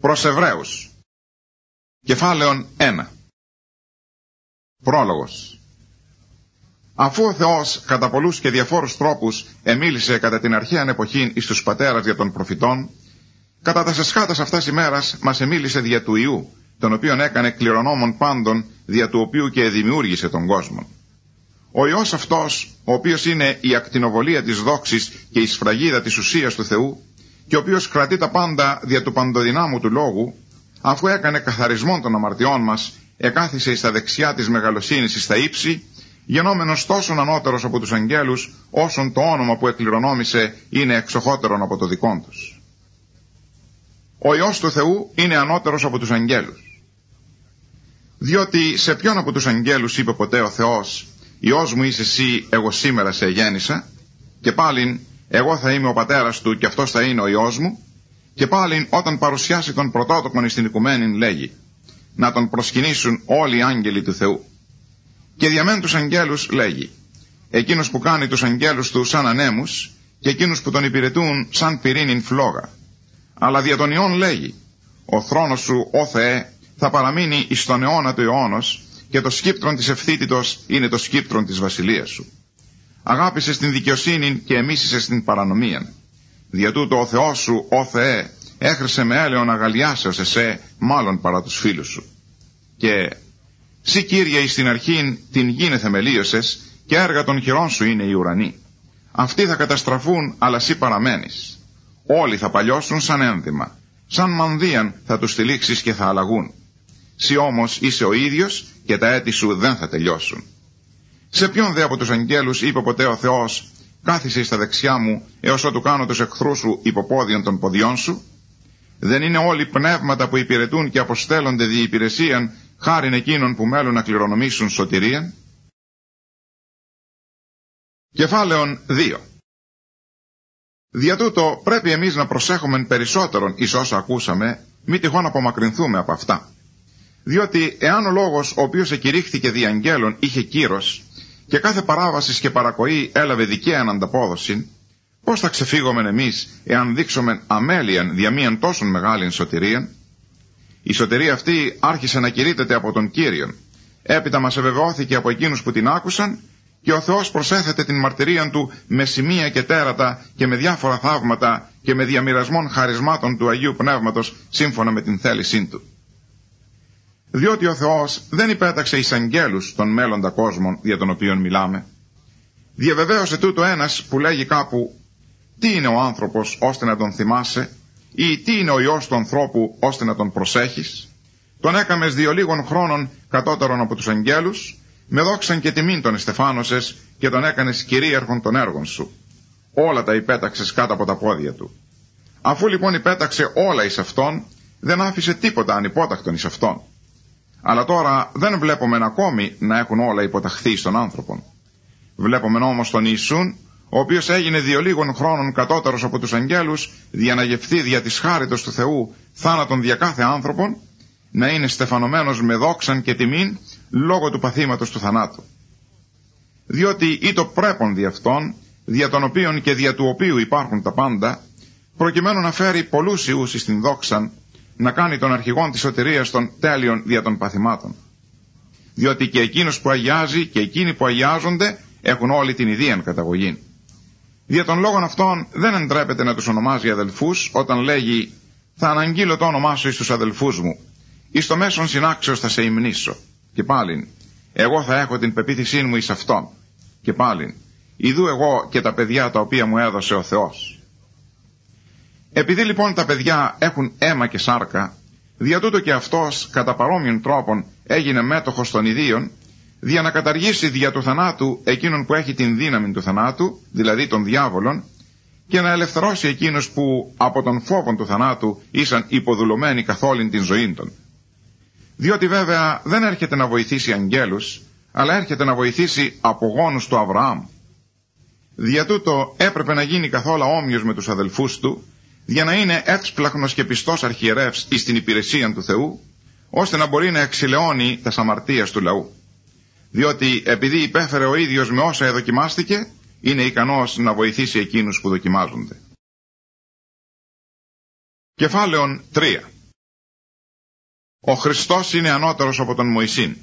Προς Εβραίους. Κεφάλαιον 1. Πρόλογος. Αφού ο Θεός κατά πολλούς και διαφόρους τρόπους εμίλησε κατά την αρχαίαν εποχήν εις τους πατέρας για των προφητών, κατά τας εσχάτας αυτάς ημέρας μας εμίλησε δια του Υιού, τον οποίον έκανε κληρονόμων πάντων, δια του οποίου και δημιούργησε τον κόσμο. Ο Υιός αυτός, ο οποίος είναι η ακτινοβολία της δόξης και η σφραγίδα της ουσίας του Θεού, και ο οποίος κρατεί τα πάντα δια του παντοδυνάμου του λόγου, αφού έκανε καθαρισμόν των αμαρτιών μας, εκάθισε εις τα δεξιά της μεγαλοσύνης εις τα ύψη, γενόμενος τόσον ανώτερος από τους αγγέλους, όσον το όνομα που εκκληρονόμησε είναι εξοχότερον από το δικόν τους. Ο Υιός του Θεού είναι ανώτερος από τους αγγέλους. Διότι σε ποιον από τους αγγέλους είπε ποτέ ο Θεός, Υιός μου είσαι εσύ, εγώ σήμερα σε γέννησα, και πάλιν εγώ θα είμαι ο πατέρας του και αυτός θα είναι ο Υιός μου, και πάλιν όταν παρουσιάσει τον πρωτότοκον εις την οικουμένην λέγει, να τον προσκυνήσουν όλοι οι άγγελοι του Θεού. Και διαμέν τους αγγέλους λέγει, εκείνος που κάνει τους αγγέλους του σαν ανέμους και εκείνους που τον υπηρετούν σαν πυρήνην φλόγα. Αλλά δια των Υιών λέγει, ο θρόνος σου, ó Θεέ, θα παραμείνει εις τον αιώνα του αιώνος και το σκύπτρον της ευθύτητος είναι το σκύπτρον της βασιλείας σου. Αγάπησες την δικαιοσύνη και εμίσησες την παρανομίαν. Δια τούτο ο Θεός σου, ó Θεέ, έχρισε με έλεον αγαλιάσεως εσέ, μάλλον παρά τους φίλους σου. Και σύ Κύριε εις την αρχήν την γήνε θεμελίωσες και έργα των χειρών σου είναι οι ουρανοί. Αυτοί θα καταστραφούν, αλλά σύ παραμένεις. Όλοι θα παλιώσουν σαν ένδυμα, σαν μανδύαν θα τους τυλίξεις και θα αλλαγούν. Σύ όμως είσαι ο ίδιος και τα έτη σου δεν θα τελειώσουν. Σε ποιον δε από τους αγγέλους είπε ποτέ ο Θεός, κάθισε εις τα δεξιά μου έως ότου κάνω τους εχθρούς σου υποπόδιον των ποδιών σου? Δεν είναι όλοι πνεύματα που υπηρετούν και αποστέλλονται δι' υπηρεσίαν χάριν εκείνων που μέλουν να κληρονομήσουν σωτηρίαν? Κεφάλαιον 2. Δια τούτο πρέπει εμείς να προσέχουμε περισσότερον εις όσα ακούσαμε, μη τυχόν απομακρυνθούμε από αυτά. Διότι εάν ο λόγος ο οποίος εκηρύχθηκε δι' αγγέλων είχε κύρος και κάθε παράβασης και παρακοή έλαβε δικαίαν ανταπόδοση, πώς θα ξεφύγομεν εμείς εάν δείξομεν αμέλειαν δια μίαν τόσον μεγάλην σωτηρίαν? Η σωτηρία αυτή άρχισε να κηρύττεται από τον Κύριον, έπειτα μας ευεβαιώθηκε από εκείνους που την άκουσαν, και ο Θεός προσέθεται την μαρτυρίαν του με σημεία και τέρατα και με διάφορα θαύματα και με διαμοιρασμών χαρισμάτων του Αγίου Πνεύματος σύμφωνα με την θέλησή του. Διότι ο Θεός δεν υπέταξε εις αγγέλους των μέλλοντα κόσμων για τον οποίον μιλάμε. Διαβεβαίωσε τούτο ένας που λέγει κάπου, τι είναι ο άνθρωπος ώστε να τον θυμάσαι, ή τι είναι ο Υιός του ανθρώπου ώστε να τον προσέχεις? Τον έκαμες διο λίγων χρόνων κατώτερον από τους αγγέλους, με δόξαν και τιμήν τον εστεφάνωσες και τον έκανες κυρίαρχον των έργων σου. Όλα τα υπέταξες κάτω από τα πόδια του. Αφού λοιπόν υπέταξε όλα εις αυτόν, δεν άφησε τίποτα ανυπότακτον εις αυτόν. Αλλά τώρα δεν βλέπομεν ακόμη να έχουν όλα υποταχθεί στον άνθρωπον. Βλέπομεν όμως τον Ιησούν, ο οποίος έγινε διο λίγων χρόνων κατώτερος από τους αγγέλους, για να γευθεί δια της χάριτος του Θεού θάνατον δια κάθε άνθρωπον, να είναι στεφανωμένος με δόξαν και τιμήν λόγω του παθήματος του θανάτου. Διότι ή το πρέπον δι' αυτόν, δια των οποίων και δια του οποίου υπάρχουν τα πάντα, προκειμένου να φέρει πολλούς ιούς εις την δόξαν, να κάνει τον αρχηγόν της σωτηρίας των τέλειων δια των παθημάτων. Διότι και εκείνος που αγιάζει και εκείνοι που αγιάζονται έχουν όλοι την ιδίαν καταγωγή. Δια των λόγων αυτών δεν εντρέπεται να τους ονομάζει αδελφούς, όταν λέγει, θα αναγγείλω το όνομά σου εις τους αδελφούς μου, εις το μέσον συνάξεως θα σε υμνήσω. Και πάλιν, εγώ θα έχω την πεποίθησή μου εις αυτόν. Και πάλιν, ιδού εγώ και τα παιδιά τα οποία μου έδωσε ο Θεός. Επειδή λοιπόν τα παιδιά έχουν αίμα και σάρκα, δια τούτο και αυτός κατά παρόμοιον τρόπον έγινε μέτοχος των ιδίων, δια να καταργήσει δια του θανάτου εκείνον που έχει την δύναμη του θανάτου, δηλαδή των διάβολων, και να ελευθερώσει εκείνους που από τον φόβον του θανάτου ήσαν υποδουλωμένοι καθ' όλην την ζωήν των. Διότι βέβαια δεν έρχεται να βοηθήσει αγγέλους, αλλά έρχεται να βοηθήσει απογόνους του Αβραάμ. Δια τούτο έπρεπε να γίνει καθόλου όμοιος με τους αδελφούς του, για να είναι εύσπλαχνος και πιστός αρχιερεύς εις την υπηρεσία του Θεού, ώστε να μπορεί να εξηλαιώνει τας αμαρτίας του λαού. Διότι επειδή υπέφερε ο ίδιος με όσα εδοκιμάστηκε, είναι ικανός να βοηθήσει εκείνους που δοκιμάζονται. Κεφάλαιον 3. Ο Χριστός είναι ανώτερος από τον Μωυσήν.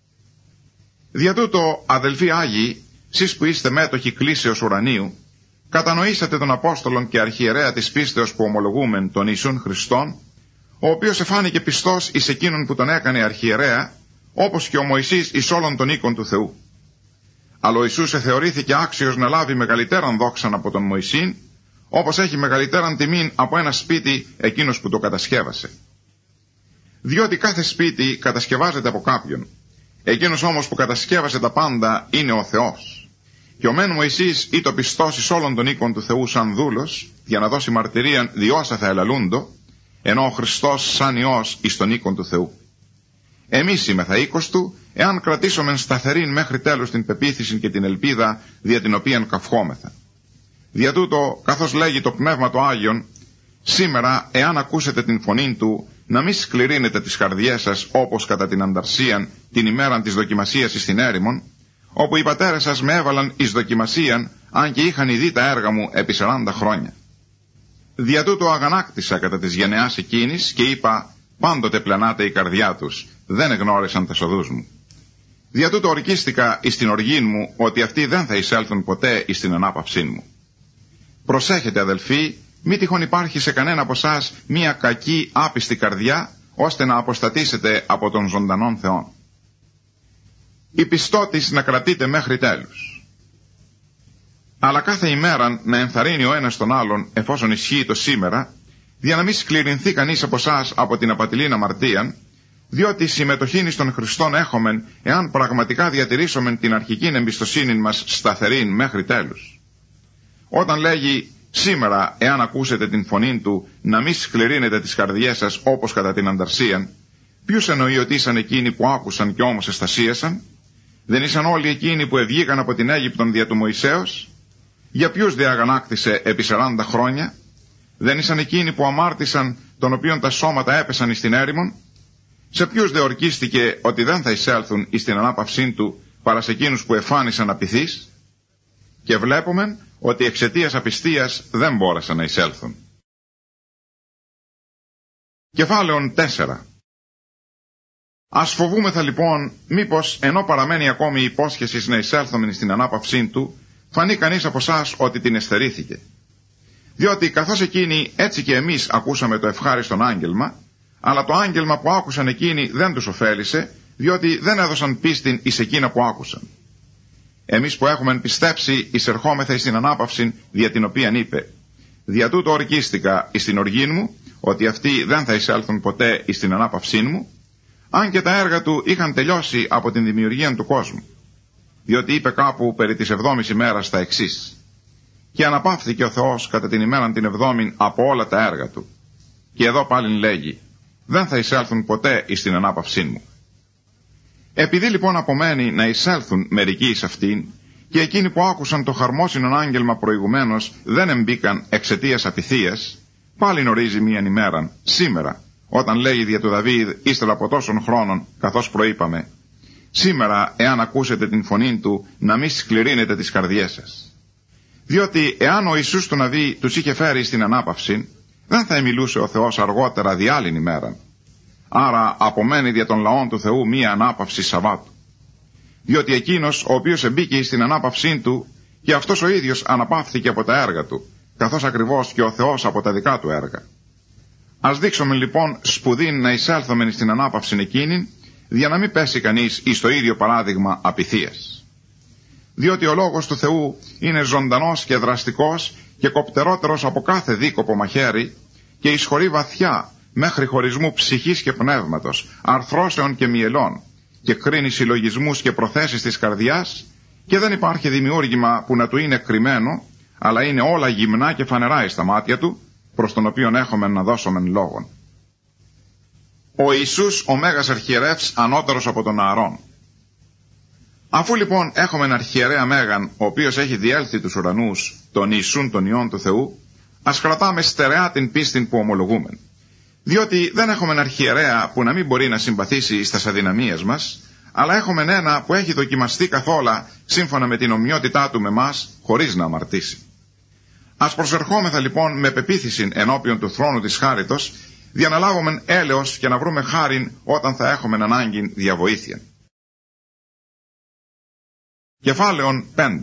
Δια τούτο, αδελφοί Άγιοι, σεις που είστε μέτοχοι κλήσεως ουρανίου, κατανοήσατε τον Απόστολον και αρχιερέα της πίστεως που ομολογούμεν τον Ιησούν Χριστόν, ο οποίος εφάνηκε πιστός εις εκείνον που τον έκανε αρχιερέα, όπως και ο Μωυσής εις όλων των οίκων του Θεού. Αλλά ο Ιησούς εθεωρήθηκε άξιος να λάβει μεγαλύτεραν δόξαν από τον Μωυσήν, όπως έχει μεγαλύτεραν τιμήν από ένα σπίτι εκείνος που το κατασκεύασε. Διότι κάθε σπίτι κατασκευάζεται από κάποιον, εκείνος όμως που κατασκεύασε τα πάντα είναι ο Θεός. Και ο μεν Μωυσής ήτο πιστός εις όλων των οίκων του Θεού σαν δούλος, για να δώσει μαρτυρίαν διόσα θα ελαλούντο, ενώ ο Χριστός σαν Υιός εις των οίκων του Θεού. Εμείς είμεθα οίκος του, εάν κρατήσομεν σταθερήν μέχρι τέλους την πεποίθηση και την ελπίδα δια την οποίαν καυχόμεθα. Δια τούτο, καθώς λέγει το Πνεύμα το Άγιον, σήμερα, εάν ακούσετε την φωνήν του, να μη σκληρύνετε τις καρδιές σας όπως κατά την ανταρσίαν την ημέραν της δοκιμασίας εις την έρημον, όπου οι πατέρες σας με έβαλαν εις δοκιμασίαν, αν και είχαν ειδεί τα έργα μου επί 40 χρόνια. Δια τούτο αγανάκτησα κατά της γενεάς εκείνης και είπα, πάντοτε πλανάται η καρδιά τους, δεν εγνώρισαν τα σοδούς μου. Δια τούτο ορκίστηκα εις την οργήν μου, ότι αυτοί δεν θα εισέλθουν ποτέ εις την ανάπαυσήν μου. Προσέχετε αδελφοί, μη τυχόν υπάρχει σε κανένα από εσάς μία κακή άπιστη καρδιά, ώστε να αποστατήσετε από τον ζωντανόν Θεόν. Η πιστότης να κρατείτε μέχρι τέλους. Αλλά κάθε ημέραν να ενθαρρύνει ο ένας τον άλλον, εφόσον ισχύει το σήμερα, για να μην σκληρινθεί κανείς από εσάς από την απατηλήν αμαρτίαν, διότι συμμετοχήν στον Χριστόν έχομεν, εάν πραγματικά διατηρήσομεν την αρχικήν εμπιστοσύνη μας σταθερήν μέχρι τέλους. Όταν λέγει σήμερα, εάν ακούσετε την φωνήν του, να μη σκληρύνετε τις καρδιές σας όπως κατά την ανταρσίαν, ποιους εννοεί ότι ήσαν εκείνοι που άκουσαν και όμως εστασίασαν? Δεν ήσαν όλοι εκείνοι που ευγήκαν από την Αίγυπτον δια του Μωυσέως? Για ποιους διαγανάκτησε επί 40 χρόνια? Δεν ήσαν εκείνοι που αμάρτησαν, των οποίων τα σώματα έπεσαν εις την έρημον? Σε ποιους δε ορκίστηκε ότι δεν θα εισέλθουν εις την ανάπαυσήν του, παρά σε εκείνους που εφάνησαν απειθείς? Και βλέπομεν ότι εξαιτίας απιστίας δεν μπόρεσαν να εισέλθουν. Κεφάλαιον 4. Ας φοβούμεθα λοιπόν, μήπως ενώ παραμένει ακόμη η υπόσχεση να εισέλθουμε στην ανάπαυσή του, φανεί κανείς από εσάς ότι την εστερήθηκε. Διότι καθώς εκείνοι έτσι και εμείς ακούσαμε το ευχάριστον άγγελμα, αλλά το άγγελμα που άκουσαν εκείνοι δεν τους ωφέλησε, διότι δεν έδωσαν πίστην εις εκείνα που άκουσαν. Εμείς που έχουμε πιστέψει εισερχόμεθα εις την ανάπαυση δια την οποίαν είπε, δια τούτο ορκίστηκα εις την οργήν μου, ότι αυτοί δεν θα εισέλθουν ποτέ εις την ανάπαυσή μου, αν και τα έργα του είχαν τελειώσει από την δημιουργία του κόσμου. Διότι είπε κάπου περί της 7ης ημέρας τα εξής, και αναπαύθηκε ο Θεός κατά την ημέραν την 7η από όλα τα έργα του. Και εδώ πάλιν λέγει, δεν θα εισέλθουν ποτέ εις την ανάπαυσή μου. Επειδή λοιπόν απομένει να εισέλθουν μερικοί εις αυτήν, και εκείνοι που άκουσαν το χαρμόσυνον άγγελμα προηγουμένως δεν εμπήκαν εξαιτίας απειθίας, πάλιν ορίζει μίαν ημέραν, σήμερα, όταν λέει δια του Δαβίδ ύστερα από τόσων χρόνων, καθώς προείπαμε, σήμερα εάν ακούσετε την φωνή του, να μη σκληρύνετε τις καρδιές σας. Διότι εάν ο Ιησούς του Ναβί τους είχε φέρει στην ανάπαυση, δεν θα εμιλούσε ο Θεός αργότερα δι' άλλην ημέραν. Άρα απομένει δια των λαών του Θεού μία ανάπαυση Σαββάτου. Διότι εκείνος ο οποίος εμπήκε στην ανάπαυσή του, και αυτός ο ίδιος αναπαύθηκε από τα έργα του, καθώς ακριβώς και ο Θεός από τα δικά του έργα. Ας δείξουμε λοιπόν σπουδήν να εισέλθομεν στην ανάπαυση εκείνην, για να μην πέσει κανείς εις το ίδιο παράδειγμα απειθίας. Διότι ο λόγος του Θεού είναι ζωντανός και δραστικός και κοπτερότερος από κάθε δίκοπο μαχαίρι, και εισχωρεί βαθιά μέχρι χωρισμού ψυχής και πνεύματος, αρθρώσεων και μυελών, και κρίνει συλλογισμούς και προθέσεις της καρδιάς, και δεν υπάρχει δημιούργημα που να του είναι κρυμμένο, αλλά είναι όλα γυμνά και φανερά εις τα μάτια του, προς τον οποίον έχουμε να δώσομεν λόγον. Ο Ιησούς ο Μέγας Αρχιερεύς ανώτερος από τον Ααρών. Αφού λοιπόν έχουμε έναν αρχιερέα Μέγαν, ο οποίος έχει διέλθει τους ουρανούς, τον Ιησούν τον Υιόν του Θεού, ας κρατάμε στερεά την πίστη που ομολογούμεν. Διότι δεν έχουμε έναν αρχιερέα που να μην μπορεί να συμπαθήσει στις αδυναμίες μας, αλλά έχουμε ένα που έχει δοκιμαστεί καθόλα σύμφωνα με την ομοιότητά του με μας, χωρίς να αμαρτήσει. Ας προσερχόμεθα λοιπόν με πεποίθηση ενώπιον του θρόνου της χάριτος, διαναλάβομεν έλεος και να βρούμε χάριν όταν θα έχουμε ανάγκη διαβοήθεια. Κεφάλαιον 5.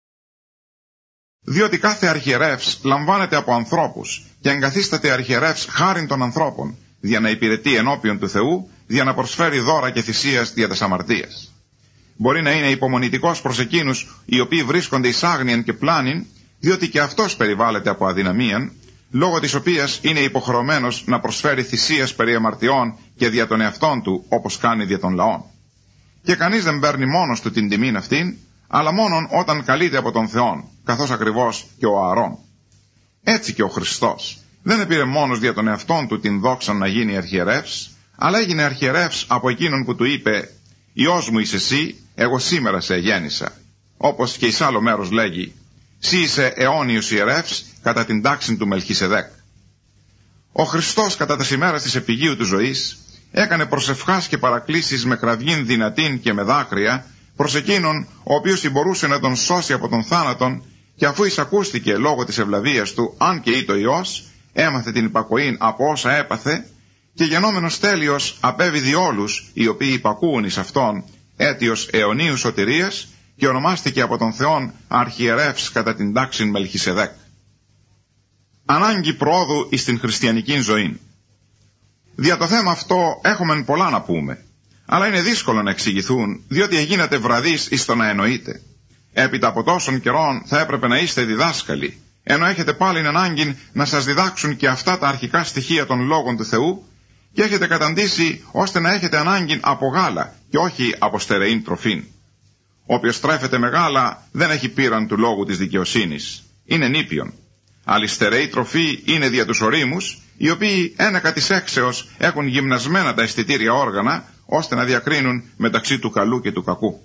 Διότι κάθε αρχιερεύς λαμβάνεται από ανθρώπους και εγκαθίσταται αρχιερεύς χάριν των ανθρώπων, για να υπηρετεί ενώπιον του Θεού, για να προσφέρει δώρα και θυσίας δια τας αμαρτίας. Μπορεί να είναι υπομονητικός προς εκείνους οι οποίοι βρίσκονται εις άγνοιαν και πλάνην, διότι και αυτός περιβάλλεται από αδυναμίαν, λόγω της οποίας είναι υποχρεωμένος να προσφέρει θυσίας περί αμαρτιών και δια των εαυτών του, όπως κάνει δια των λαών. Και κανείς δεν παίρνει μόνος του την τιμήν αυτήν, αλλά μόνον όταν καλείται από τον Θεόν, καθώς ακριβώς και ο Ααρών. Έτσι και ο Χριστός δεν επήρε μόνος δια των εαυτών του την δόξα να γίνει αρχιερεύς, αλλά έγινε αρχιερεύς από εκείνον που του είπε «Υιός μου είσαι εσύ, εγώ σήμερα σε γέννησα». Όπως και εις άλλο μέρος λέγει «Συ είσαι αιώνιος ιερεύς κατά την τάξη του Μελχισεδέκ». Ο Χριστός κατά τας ημέρας της επιγείου του ζωής έκανε προσευχάς και παρακλήσεις με κραυγήν δυνατήν και με δάκρυα προς εκείνον ο οποίος μπορούσε να τον σώσει από τον θάνατον, και αφού εισακούστηκε λόγω της ευλαβίας του, αν και είτο Υιός, έμαθε την υπακοήν από όσα έπαθε, και γενόμενος τέλειος απέβη όλους οι οποίοι υπακούουν εις αυτόν, αίτιος αιωνίου σωτηρίας, και ονομάστηκε από τον Θεόν αρχιερεύς κατά την τάξην Μελχισεδέκ. Ανάγκη προόδου εις την χριστιανική ζωή. Δια το θέμα αυτό έχουμε πολλά να πούμε, αλλά είναι δύσκολο να εξηγηθούν, διότι εγίνατε βραδείς εις το να εννοείτε. Έπειτα από τόσων καιρών θα έπρεπε να είστε διδάσκαλοι, ενώ έχετε πάλι ανάγκη να σας διδάξουν και αυτά τα αρχικά στοιχεία των λόγων του Θεού, και έχετε καταντήσει ώστε να έχετε ανάγκη από γάλα και όχι από στερεήν τροφήν. Όποιος τρέφεται με γάλα δεν έχει πείραν του λόγου της δικαιοσύνης, είναι νήπιον. Αλλά η στερεή τροφή είναι δια τους ορίμους, οι οποίοι ένακα της έξεως έχουν γυμνασμένα τα αισθητήρια όργανα, ώστε να διακρίνουν μεταξύ του καλού και του κακού.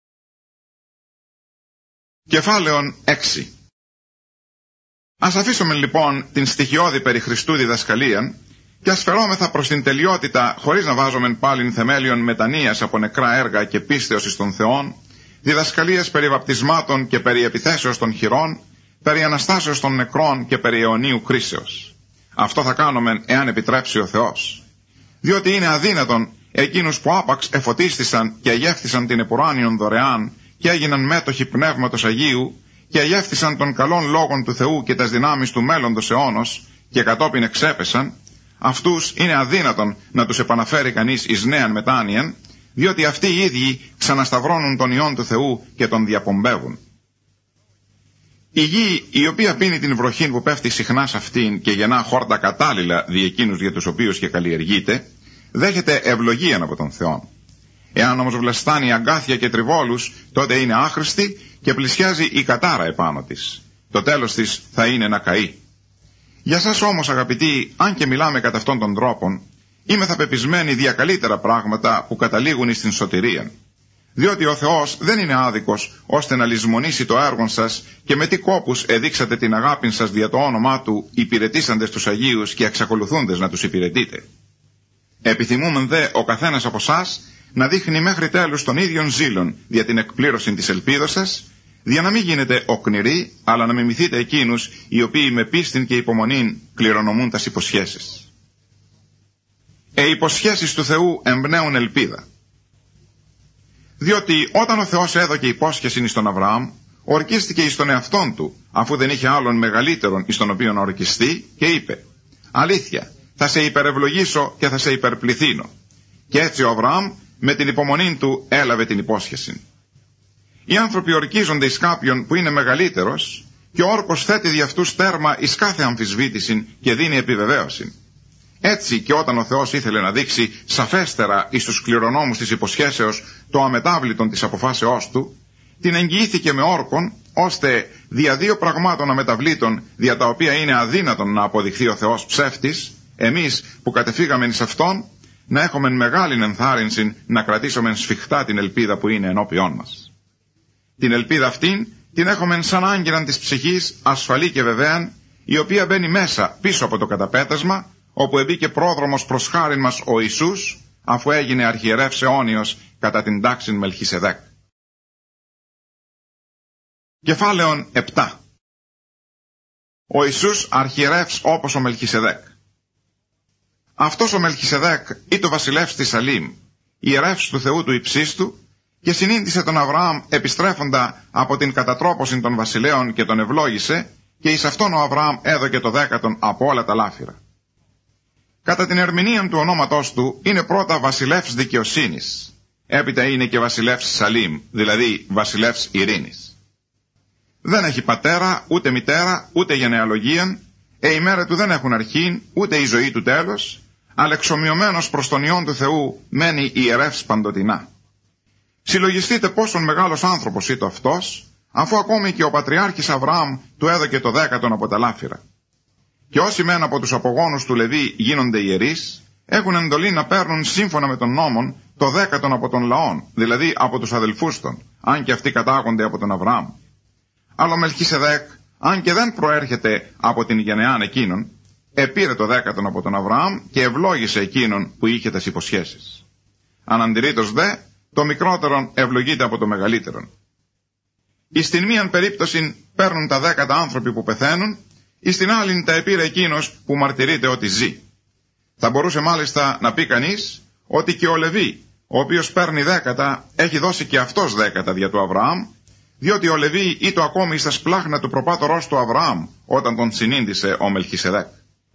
Κεφάλαιον 6. Ας αφήσουμε λοιπόν την στοιχειώδη περί Χριστού διδασκαλίαν και ας φερόμεθα προς την τελειότητα, χωρίς να βάζομεν πάλιν θεμέλιον μετανοίας από νεκρά έργα και πίστεως εις των Θεών, διδασκαλίας περί βαπτισμάτων και περί επιθέσεως των χειρών, περί αναστάσεως των νεκρών και περί αιωνίου κρίσεως. Αυτό θα κάνομεν εάν επιτρέψει ο Θεός. Διότι είναι αδύνατον εκείνους που άπαξ εφωτίστησαν και αγεύθησαν την επουράνιον δωρεάν και έγιναν μέτοχοι πνεύματος Αγίου και αγεύθησαν των καλών λόγων του Θεού και τας δυνάμεις του μέλλοντος αιώνος και κατόπιν εξέπεσαν, αυτούς είναι αδύνατον να τους επαναφέρει κανείς εις νέαν μετάνοιαν, διότι αυτοί οι ίδιοι ξανασταυρώνουν τον Υιόν του Θεού και τον διαπομπεύουν. Η γη η οποία πίνει την βροχήν που πέφτει συχνά σε αυτήν και γεννά χόρτα κατάλληλα δι' εκείνους για τους οποίους και καλλιεργείται, δέχεται ευλογίαν από τον Θεό. Εάν όμως βλαστάνει αγκάθια και τριβόλους, τότε είναι άχρηστη και πλησιάζει η κατάρα επάνω της. Το τέλος της θα είναι να καεί. Για σας όμως αγαπητοί, αν και μιλάμε κατά αυτόν τον τρόπον, είμαι θα πεπισμένοι δια καλύτερα πράγματα που καταλήγουν εις την σωτηρία. Διότι ο Θεός δεν είναι άδικος ώστε να λησμονήσει το έργο σας και με τι κόπους εδείξατε την αγάπη σας δια το όνομά Του, υπηρετήσαντες τους Αγίους και εξακολουθούντες να τους υπηρετείτε. Επιθυμούμεν δε ο καθένας από εσάς να δείχνει μέχρι τέλους τον ίδιον ζήλον δια την εκπλήρωση της ελπίδος σας, δια να μην γίνετε οκνηροί, αλλά να μιμηθείτε εκείνους οι οποίοι με πίστην και υπομονήν κληρονομούν τας υποσχέσεις. Οι υποσχέσεις του Θεού εμπνέουν ελπίδα. Διότι όταν ο Θεός έδωκε υπόσχεση εις τον Αβραάμ, ορκίστηκε εις τον εαυτόν του, αφού δεν είχε άλλον μεγαλύτερον εις τον οποίον ορκιστεί, και είπε «Αλήθεια, θα σε υπερευλογήσω και θα σε υπερπληθύνω». Και έτσι ο Αβραάμ με την υπομονή του έλαβε την υπόσχεση. Οι άνθρωποι ορκίζονται εις κάποιον που είναι μεγαλύτερος, και ο όρκος θέτει δι' αυτούς τέρμα εις κάθε αμφισβήτηση και δίνει επιβεβαίωση. Έτσι και όταν ο Θεός ήθελε να δείξει σαφέστερα εις τους κληρονόμους της υποσχέσεως το αμετάβλητον της αποφάσεώς του, την εγγυήθηκε με όρκον, ώστε δια δύο πραγμάτων αμεταβλήτων, δια τα οποία είναι αδύνατον να αποδειχθεί ο Θεός ψεύτης, εμείς που κατεφύγαμε εις αυτόν, να έχουμε μεγάλη ενθάρρυνση να κρατήσουμε σφιχτά την ελπίδα που είναι ενώπιόν μας. Την ελπίδα αυτήν την έχουμε σαν άγκυραν της ψυχής, ασφαλή και βεβαίαν, η οποία μπαίνει μέσα πίσω από το καταπέτασμα, όπου εμπήκε πρόδρομος προς χάριν μας ο Ιησούς, αφού έγινε αρχιερεύς αιώνιος κατά την τάξην Μελχισεδέκ. Κεφάλαιον 7. Ο Ιησούς αρχιερεύς όπως ο Μελχισεδέκ. Αυτός ο Μελχισεδέκ ή το βασιλεύς της Σαλήμ, ιερεύς του Θεού του υψίστου, και συνήντησε τον Αβραάμ επιστρέφοντα από την κατατρόπωση των βασιλέων και τον ευλόγησε, και εις αυτόν ο Αβραάμ έδωκε το 10 από όλα τα λάφυρα. Κατά την ερμηνεία του ονόματός του είναι πρώτα βασιλεύς δικαιοσύνης, έπειτα είναι και βασιλεύς Σαλήμ, δηλαδή βασιλεύς ειρήνης. Δεν έχει πατέρα, ούτε μητέρα, ούτε γενεαλογίαν, η μέρα του δεν έχουν αρχήν, ούτε η ζωή του τέλος, αλλά εξομοιωμένος προς τον Υιόν του Θεού μένει ιερεύς παντοτινά. Συλλογιστείτε πόσον μεγάλος άνθρωπος ήταν αυτός, αφού ακόμη και ο πατριάρχης Αβραάμ του έδωκε το 10 από τα λάφυρα. Και όσοι μεν από τους απογόνους του Λεβί γίνονται ιερείς, έχουν εντολή να παίρνουν σύμφωνα με τον νόμον το 10 από των λαών, δηλαδή από τους αδελφούς των, αν και αυτοί κατάγονται από τον Αβραάμ. Αλλά ο Μελχισεδέκ, αν και δεν προέρχεται από την γενεάν εκείνων, επήρε το 10 από τον Αβραάμ και ευλόγησε εκείνον που είχε τις υποσχέσεις. Αναντηρήτως δε, το μικρότερον ευλογείται από το μεγαλύτερον. Εις την μίαν περίπτωση παίρνουν τα 10 άνθρωποι που πεθαίνουν, εις την άλλην τα επήρε εκείνος που μαρτυρείται ότι ζει. Θα μπορούσε μάλιστα να πει κανείς ότι και ο Λεβί, ο οποίος παίρνει 10, έχει δώσει και αυτός 10 δια του Αβραάμ, διότι ο Λεβί ήτο ακόμη στα σπλάχνα του προπάτορος του Αβραάμ όταν τον συνήντησε ο Μελχισεδέκ.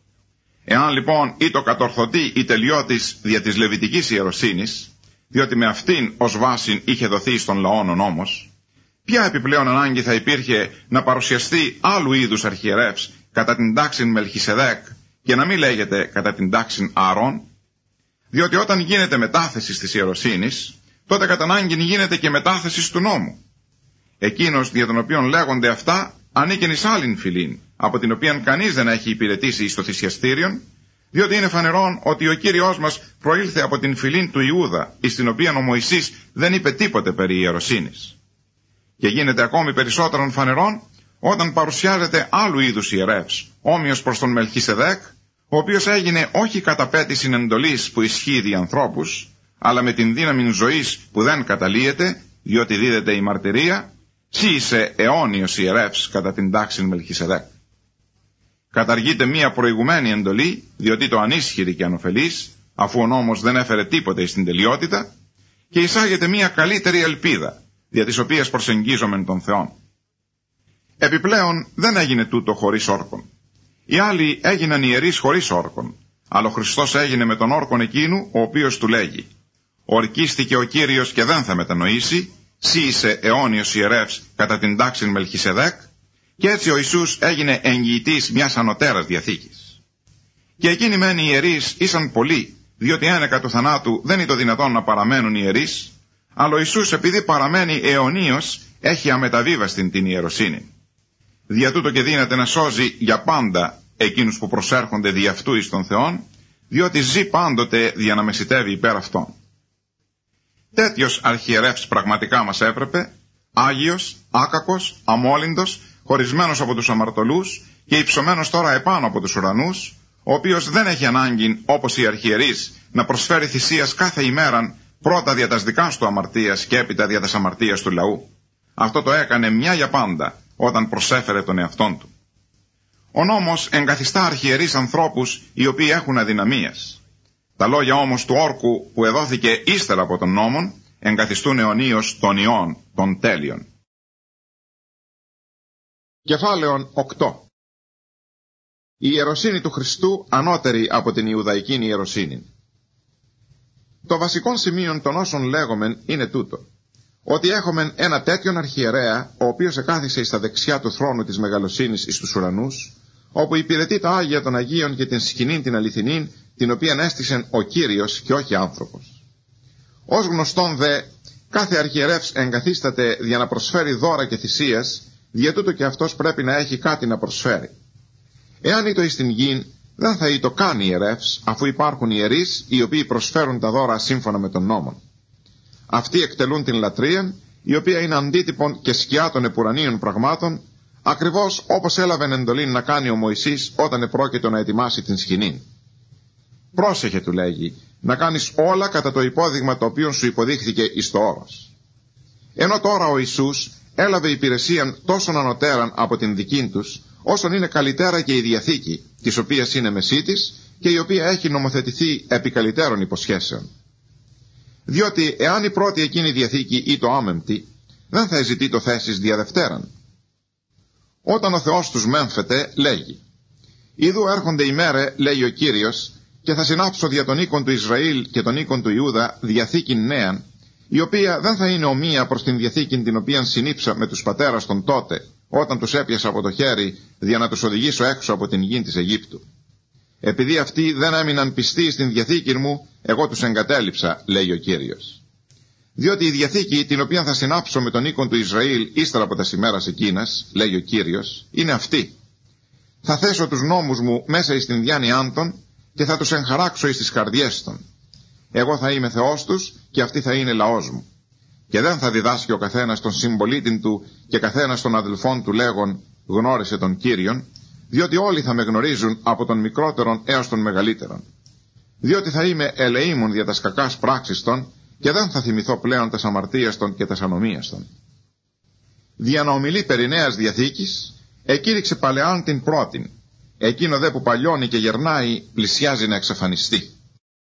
Εάν λοιπόν ήτο κατορθωτή η τελειώτης δια της λεβιτικής ιεροσύνης, διότι με αυτήν ως βάση είχε δοθεί στον λαόν ο νόμος, ποια επιπλέον ανάγκη θα υπήρχε να παρουσιαστεί άλλου είδους αρχιερεύς κατά την τάξην Μελχισεδέκ και να μην λέγεται κατά την τάξην Ααρών? Διότι όταν γίνεται μετάθεση της ιεροσύνης, τότε κατά ανάγκη γίνεται και μετάθεση του νόμου. Εκείνος δια τον οποίον λέγονται αυτά ανήκεν εις άλλην φυλήν, από την οποία κανείς δεν έχει υπηρετήσει εις το θυσιαστήριον, διότι είναι φανερόν ότι ο Κύριος μας προήλθε από την φυλήν του Ιούδα, εις την οποία ο Μωυσής δεν είπε τίποτε περί ιεροσύνης. Και γίνεται ακόμη περισσότερον φανερόν όταν παρουσιάζεται άλλου είδους ιερεύς, όμοιος προς τον Μελχισεδέκ, ο οποίος έγινε όχι κατά πέτησιν εντολής που ισχύει δι' ανθρώπους, αλλά με την δύναμη ζωής που δεν καταλύεται, διότι δίδεται η μαρτυρία, «Σύ είσαι αιώνιος ιερεύς κατά την τάξην Μελχισεδέκ». Καταργείται μία προηγουμένη εντολή, διότι το ανίσχυρη και ανοφελής, αφού ο νόμος δεν έφερε τίποτε στην τελειότητα, και εισάγεται μία καλύτερη ελπίδα, δια της οποίας προσεγγίζομεν τον Θεόν. Επιπλέον δεν έγινε τούτο χωρίς όρκον. Οι άλλοι έγιναν ιερείς χωρίς όρκον, αλλά ο Χριστός έγινε με τον όρκον εκείνου, ο οποίος του λέγει: «Ορκίστηκε ο Κύριος και δεν θα μετανοήσει, σύ είσαι αιώνιος ιερεύς κατά την τάξην Μελχισεδέκ», και έτσι ο Ιησούς έγινε εγγυητής μιας ανωτέρας διαθήκης. Και εκείνοι μεν οι ιερείς ήσαν πολλοί, διότι ένεκα του θανάτου δεν είναι το δυνατόν να παραμένουν ιερείς, αλλά ο Ιησούς επειδή παραμένει αιωνίως έχει αμεταβίβαστην την ιεροσύνη. Δια τούτο και δύναται να σώζει για πάντα εκείνους που προσέρχονται δι' αυτού εις τον Θεόν, διότι ζει πάντοτε δια να μεσητεύει υπέρ αυτών. Τέτοιος αρχιερεύς πραγματικά μας έπρεπε, άγιος, άκακος, αμόλυντος, χωρισμένος από τους αμαρτωλούς και υψωμένος τώρα επάνω από τους ουρανούς, ο οποίος δεν έχει ανάγκη όπως οι αρχιερείς να προσφέρει θυσίας κάθε ημέραν, πρώτα δια τας δικάς του αμαρτίας και έπειτα δια τας αμαρτίας του λαού. Αυτό το έκανε μια για πάντα όταν προσέφερε τον εαυτόν του. Ο νόμος εγκαθιστά αρχιερείς ανθρώπους οι οποίοι έχουν αδυναμίες. Τα λόγια όμως του όρκου που εδόθηκε ύστερα από τον νόμον εγκαθιστούν αιωνίως των ιών των τέλειων. Κεφάλαιον 8. Η ιεροσύνη του Χριστού ανώτερη από την Ιουδαϊκή ιεροσύνη. Το βασικό σημείο των όσων λέγομεν είναι τούτο: ότι έχομεν ένα τέτοιον αρχιερέα, ο οποίος εκάθισε στα δεξιά του θρόνου της μεγαλοσύνης εις τους ουρανούς, όπου υπηρετεί τα Άγια των Αγίων και την σκηνήν την αληθινήν, την οποίαν έστησεν ο Κύριος και όχι άνθρωπος. Ως γνωστόν δε, κάθε αρχιερεύς εγκαθίσταται για να προσφέρει δώρα και θυσίες, δια τούτο και αυτός πρέπει να έχει κάτι να προσφέρει. Εάν ήτο εις την γην, δεν θα ήτο καν ιερεύς, αφού υπάρχουν ιερείς οι οποίοι προσφέρουν τα δώρα σύμφωνα με τον νόμο. Αυτοί εκτελούν την λατρεία, η οποία είναι αντίτυπον και σκιά των επουρανίων πραγμάτων, ακριβώς όπως έλαβε εντολή να κάνει ο Μωυσής όταν επρόκειτο να ετοιμάσει την σκηνή. Πρόσεχε, του λέγει, να κάνεις όλα κατά το υπόδειγμα το οποίο σου υποδείχθηκε εις το όρος. Ενώ τώρα ο Ιησούς έλαβε υπηρεσίαν τόσον ανωτέραν από την δική τους, όσον είναι καλυτέρα και η Διαθήκη, της οποίας είναι μεσίτης, και η οποία έχει νομοθετηθεί επί καλυτέρων υποσχέσεων. Διότι εάν η πρώτη εκείνη διαθήκη ή το άμεμπτη, δεν θα εζητεί το θέσεις δια Δευτέραν. Όταν ο Θεός τους μέμφεται, λέγει: «Ιδού έρχονται οι μέρε, λέει ο Κύριος, και θα συνάψω δια των οίκων του Ισραήλ και των οίκων του Ιούδα διαθήκην νέαν, η οποία δεν θα είναι ομοία προς την διαθήκην την οποία συνήψα με τους πατέρας των τότε, όταν τους έπιασα από το χέρι, για να τους οδηγήσω έξω από την γη της Αιγύπτου. Επειδή αυτοί δεν έμειναν πιστοί στην διαθήκη μου, εγώ τους εγκατέλειψα, λέει ο Κύριος. Διότι η διαθήκη την οποία θα συνάψω με τον οίκον του Ισραήλ ύστερα από τα ημέρας εκείνας, λέει ο Κύριος, είναι αυτή. Θα θέσω τους νόμους μου μέσα εις την διάνοιάν των και θα τους εγχαράξω εις τις καρδιές των. Εγώ θα είμαι Θεός τους και αυτοί θα είναι λαός μου. Και δεν θα διδάσκει ο καθένας τον συμπολίτην του και καθένας των αδελφών του λέγον, γνώρισε τον Κύριον, διότι όλοι θα με γνωρίζουν από τον μικρότερον έως τον μεγαλύτερον. Διότι θα είμαι ελεήμων δια τας κακάς πράξεις των και δεν θα θυμηθώ πλέον τας αμαρτίας των και τας ανομίας των. Δια να ομιλεί περί νέας διαθήκης, εκήρυξε παλαιάν την πρώτην. Εκείνο δε που παλιώνει και γερνάει πλησιάζει να εξαφανιστεί.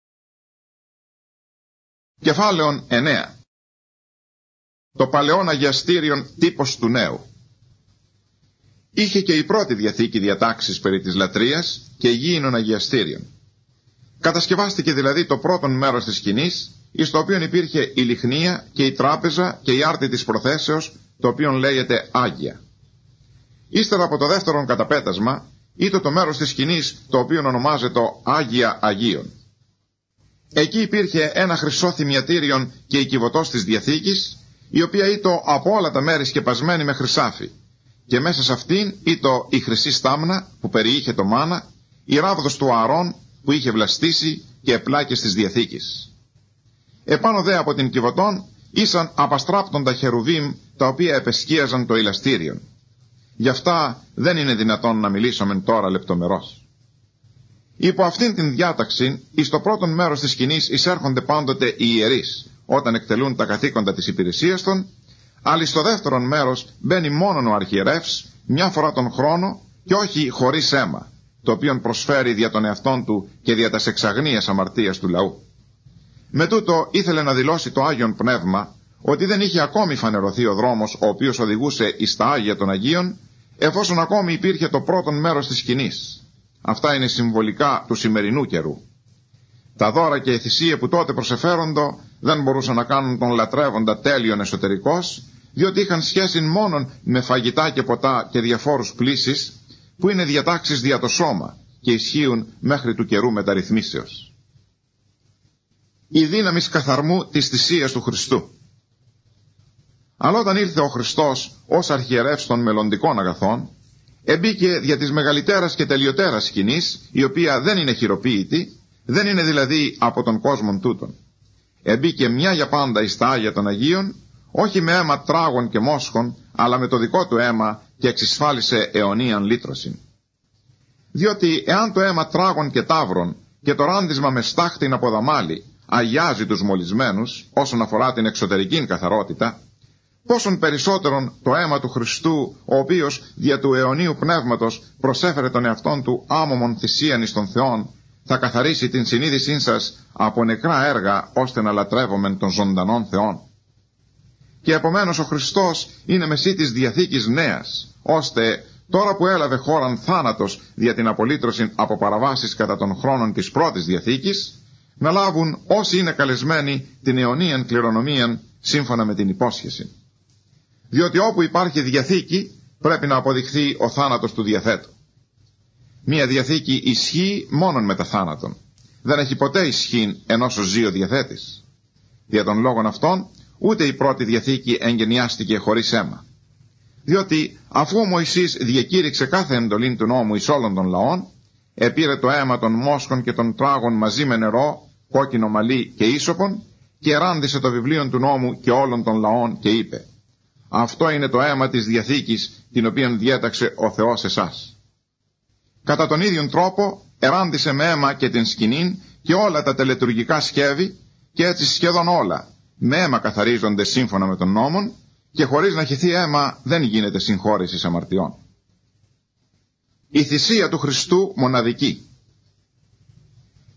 Κεφάλαιον 9. Το παλαιόν αγιαστήριον τύπος του νέου. Είχε και η πρώτη διαθήκη διατάξεις περί της λατρείας και γήινων αγιαστήριων. Κατασκευάστηκε δηλαδή το πρώτον μέρος της σκηνής, εις το οποίον υπήρχε η λιχνία και η τράπεζα και η άρτη της προθέσεως, το οποίον λέγεται Άγια. Ύστερα από το δεύτερον καταπέτασμα, ήτο το μέρος της σκηνής, το οποίον ονομάζεται Άγια Αγίων. Εκεί υπήρχε ένα χρυσό θυμιατήριον και η κυβωτός της διαθήκης, η οποία ήτο από όλα τα μέρη σκεπασμένη με χρυσάφι, και μέσα σε αυτήν ήτο η χρυσή στάμνα που περιείχε το μάνα, η ράβδος του Ααρών που είχε βλαστήσει και επλάκες της διαθήκης. Επάνω δε από την κυβωτών ήσαν απαστράπτοντα χερουβίμ, τα οποία επεσκίαζαν το ηλαστήριον. Γι' αυτά δεν είναι δυνατόν να μιλήσουμε τώρα λεπτομερώς. Υπό αυτήν την διάταξη, εις το πρώτον μέρος της σκηνής εισέρχονται πάντοτε οι ιερείς, όταν εκτελούν τα καθήκοντα της υπηρεσίας των, αλλά στο δεύτερον μέρος μπαίνει μόνον ο αρχιερεύς μια φορά τον χρόνο και όχι χωρίς αίμα, το οποίον προσφέρει δια των εαυτών του και δια τας εξαγνίας αμαρτίας του λαού. Με τούτο ήθελε να δηλώσει το Άγιον Πνεύμα ότι δεν είχε ακόμη φανερωθεί ο δρόμος ο οποίος οδηγούσε εις τα Άγια των Αγίων, εφόσον ακόμη υπήρχε το πρώτον μέρος της σκηνής. Αυτά είναι συμβολικά του σημερινού καιρού. Τα δώρα και η θυσία που τότε προσεφέροντο δεν μπορούσαν να κάνουν τον λατρεύοντα τέλειον εσωτερικός, διότι είχαν σχέση μόνον με φαγητά και ποτά και διαφόρους πλήσεις, που είναι διατάξεις δια το σώμα και ισχύουν μέχρι του καιρού μεταρρυθμίσεως. Η δύναμη καθαρμού της θυσίας του Χριστού. Αλλά όταν ήρθε ο Χριστός ως αρχιερεύς των μελλοντικών αγαθών, εμπήκε δια της μεγαλύτερας και τελειωτέρας σκηνής, η οποία δεν είναι χειροποίητη, δεν είναι δηλαδή από τον κόσμο τούτον. Εμπήκε μια για πάντα εις τα Άγια των Αγίων, όχι με αίμα τράγων και μόσχων, αλλά με το δικό του αίμα, και εξισφάλισε αιωνίαν λύτρωσιν. Διότι εάν το αίμα τράγων και ταύρων και το ράντισμα με στάχτην από δαμάλι αγιάζει τους μολυσμένους όσον αφορά την εξωτερική καθαρότητα, πόσον περισσότερον το αίμα του Χριστού, ο οποίος δια του αιωνίου πνεύματος προσέφερε τον εαυτόν του άμωμον θυσίαν εις των Θεών, θα καθαρίσει την συνείδησή σας από νεκρά έργα, ώστε να λατρεύομεν των ζωντανών Θεών. Και επομένως ο Χριστός είναι μεσί της διαθήκης νέας, ώστε τώρα που έλαβε χώραν θάνατος δια την απολύτρωση από παραβάσεις κατά των χρόνων της πρώτης διαθήκης, να λάβουν όσοι είναι καλεσμένοι την αιωνίαν κληρονομίαν σύμφωνα με την υπόσχεση. Διότι όπου υπάρχει διαθήκη πρέπει να αποδειχθεί ο θάνατος του διαθέτου. Μία διαθήκη ισχύει μόνον μετά θάνατον. Δεν έχει ποτέ ισχύν ενός ζει ο διαθέτης. Δια των λόγων αυτών ούτε η πρώτη διαθήκη εγγενιάστηκε χωρίς αίμα. Διότι αφού ο Μωυσής διακήρυξε κάθε εντολήν του νόμου εις όλων των λαών, επήρε το αίμα των μόσχων και των τράγων μαζί με νερό, κόκκινο μαλλί και ίσωπον, και εράντισε το βιβλίο του νόμου και όλων των λαών και είπε: αυτό είναι το αίμα της διαθήκης την οποία διέταξε ο Θεός εσάς. Κατά τον ίδιον τρόπο εράντισε με αίμα και την σκηνήν και όλα τα τελετουργικά σκεύη, και έτσι σχεδόν όλα με αίμα καθαρίζονται σύμφωνα με τον νόμον, και χωρίς να χυθεί αίμα δεν γίνεται συγχώρησης αμαρτιών. Η θυσία του Χριστού μοναδική.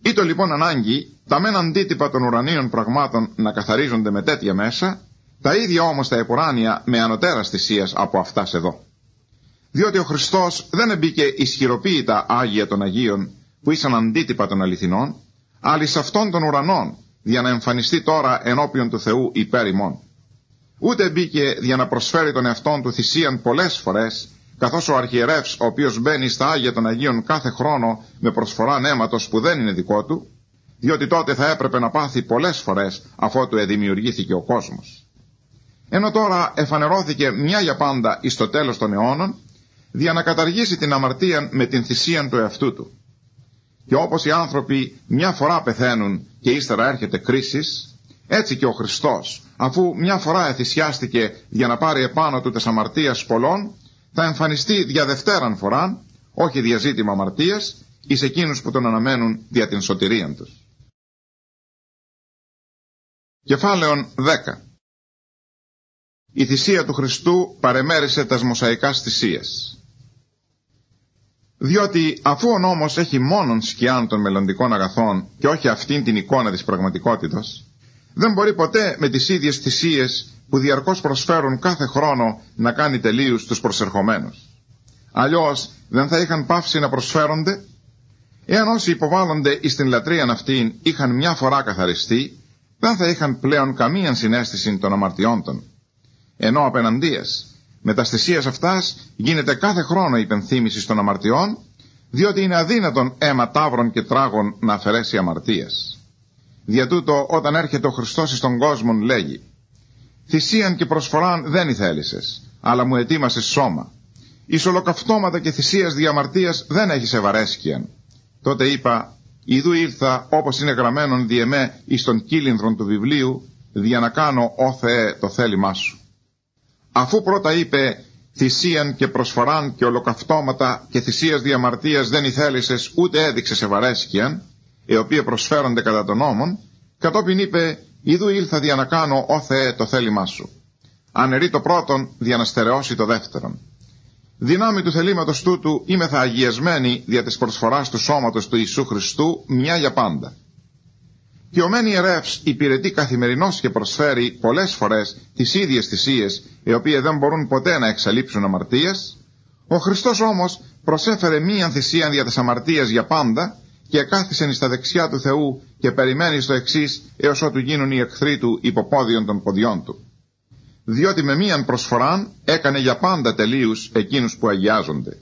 Ήτο λοιπόν ανάγκη τα μεν αντίτυπα των ουρανίων πραγμάτων να καθαρίζονται με τέτοια μέσα, τα ίδια όμως τα επουράνια με ανωτέρας θυσίας από αυτάς εδώ. Διότι ο Χριστός δεν εμπήκε ισχυροποίητα Άγια των Αγίων που ήσαν αντίτυπα των αληθινών, αλλά εις αυτών των ουρανών, για να εμφανιστεί τώρα ενώπιον του Θεού υπέρ ημών. Ούτε μπήκε για να προσφέρει τον εαυτόν του θυσίαν πολλές φορές, καθώς ο αρχιερεύς, ο οποίος μπαίνει στα Άγια των Αγίων κάθε χρόνο με προσφορά αίματος που δεν είναι δικό του, διότι τότε θα έπρεπε να πάθει πολλές φορές αφότου εδημιουργήθηκε ο κόσμος. Ενώ τώρα εφανερώθηκε μια για πάντα εις το τέλος των αιώνων, για να καταργήσει την αμαρτία με την θυσίαν του εαυτού του. Και όπως οι άνθρωποι μια φορά πεθαίνουν και ύστερα έρχεται κρίσης, έτσι και ο Χριστός, αφού μια φορά εθυσιάστηκε για να πάρει επάνω του τες αμαρτίας πολλών, θα εμφανιστεί δια δευτέραν φοράν, όχι δια ζήτημα αμαρτίας, εις εκείνους που τον αναμένουν δια την σωτηρίαν τους. Κεφάλαιον 10. Η θυσία του Χριστού παρεμέρισε τας μοσαϊκάς θυσίες. Διότι αφού ο νόμος έχει μόνον σκιάν των μελλοντικών αγαθών και όχι αυτήν την εικόνα της πραγματικότητας, δεν μπορεί ποτέ με τις ίδιες θυσίες που διαρκώς προσφέρουν κάθε χρόνο να κάνει τελείους τους προσερχομένους. Αλλιώς δεν θα είχαν πάυσει να προσφέρονται. Εάν όσοι υποβάλλονται εις την λατρείαν αυτήν είχαν μια φορά καθαριστεί, δεν θα είχαν πλέον καμίαν συναίσθηση των αμαρτιών των. Ενώ απέναντίας, με τας θυσίες αυτάς γίνεται κάθε χρόνο υπενθύμηση των αμαρτιών, διότι είναι αδύνατον αίμα ταύρων και τράγων να αφαιρέσει αμαρτίας. Δια τούτο όταν έρχεται ο Χριστός εις τον κόσμο λέγει: «Θυσίαν και προσφοράν δεν ηθέλησες, αλλά μου ετοίμασες σώμα. Εις ολοκαυτώματα και θυσίας διαμαρτίας δεν έχεις ευαρέσκειαν». Τότε είπα: «Ιδού ήλθα όπως είναι γραμμένον δι' εμέ εις τον κύλινδρον του βιβλίου, δια να κάνω, ó Θεέ, το θέλημά σου». Αφού πρώτα είπε θυσίαν και προσφοράν και ολοκαυτώματα και θυσίας διαμαρτίας δεν ηθέλησες ούτε έδειξες ευαρέσκειαν, οι οποίοι προσφέρονται κατά των νόμων, κατόπιν είπε: «Ιδού ήλθα δια να κάνω, ó Θεέ, το θέλημά σου». Αναιρεί το πρώτον δια να στερεώσει το δεύτερον. Δυνάμει του θελήματος τούτου είμεθα αγιασμένοι δια της προσφοράς του σώματος του Ιησού Χριστού μια για πάντα. Και ο μεν ιερεύς υπηρετεί καθημερινώς και προσφέρει πολλές φορές τις ίδιες θυσίες, οι οποίες δεν μπορούν ποτέ να εξαλείψουν αμαρτίας. Ο Χριστός όμως προσέφερε μίαν θυσίαν δια της αμαρτίας για πάντα και κάθισε στα δεξιά του Θεού και περιμένει στο εξής έως ότου γίνουν οι εχθροί του υποπόδιον των ποδιών του. Διότι με μίαν προσφοράν έκανε για πάντα τελείους εκείνους που αγιάζονται.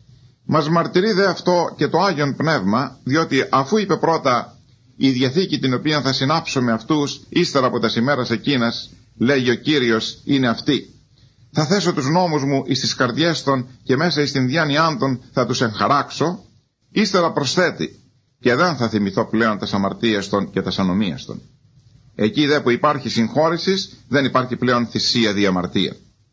Μας μαρτυρεί δε αυτό και το Άγιον Πνεύμα, διότι αφού είπε πρώτα «Η διαθήκη την οποία θα συνάψω με αυτούς ύστερα από τας ημέρας εκείνας», λέγει ο Κύριος, είναι αυτή. «Θα θέσω τους νόμους μου εις τις καρδιές των και μέσα εις την διάνοιά των θα τους εγχαράξω», ύστερα προσθέτει «Και δεν θα θυμηθώ πλέον τας αμαρτίες των και τας ανομίας των». Εκεί δε που υπάρχει συγχώρησης δεν υπάρχει πλέον θυσία διαμαρτία.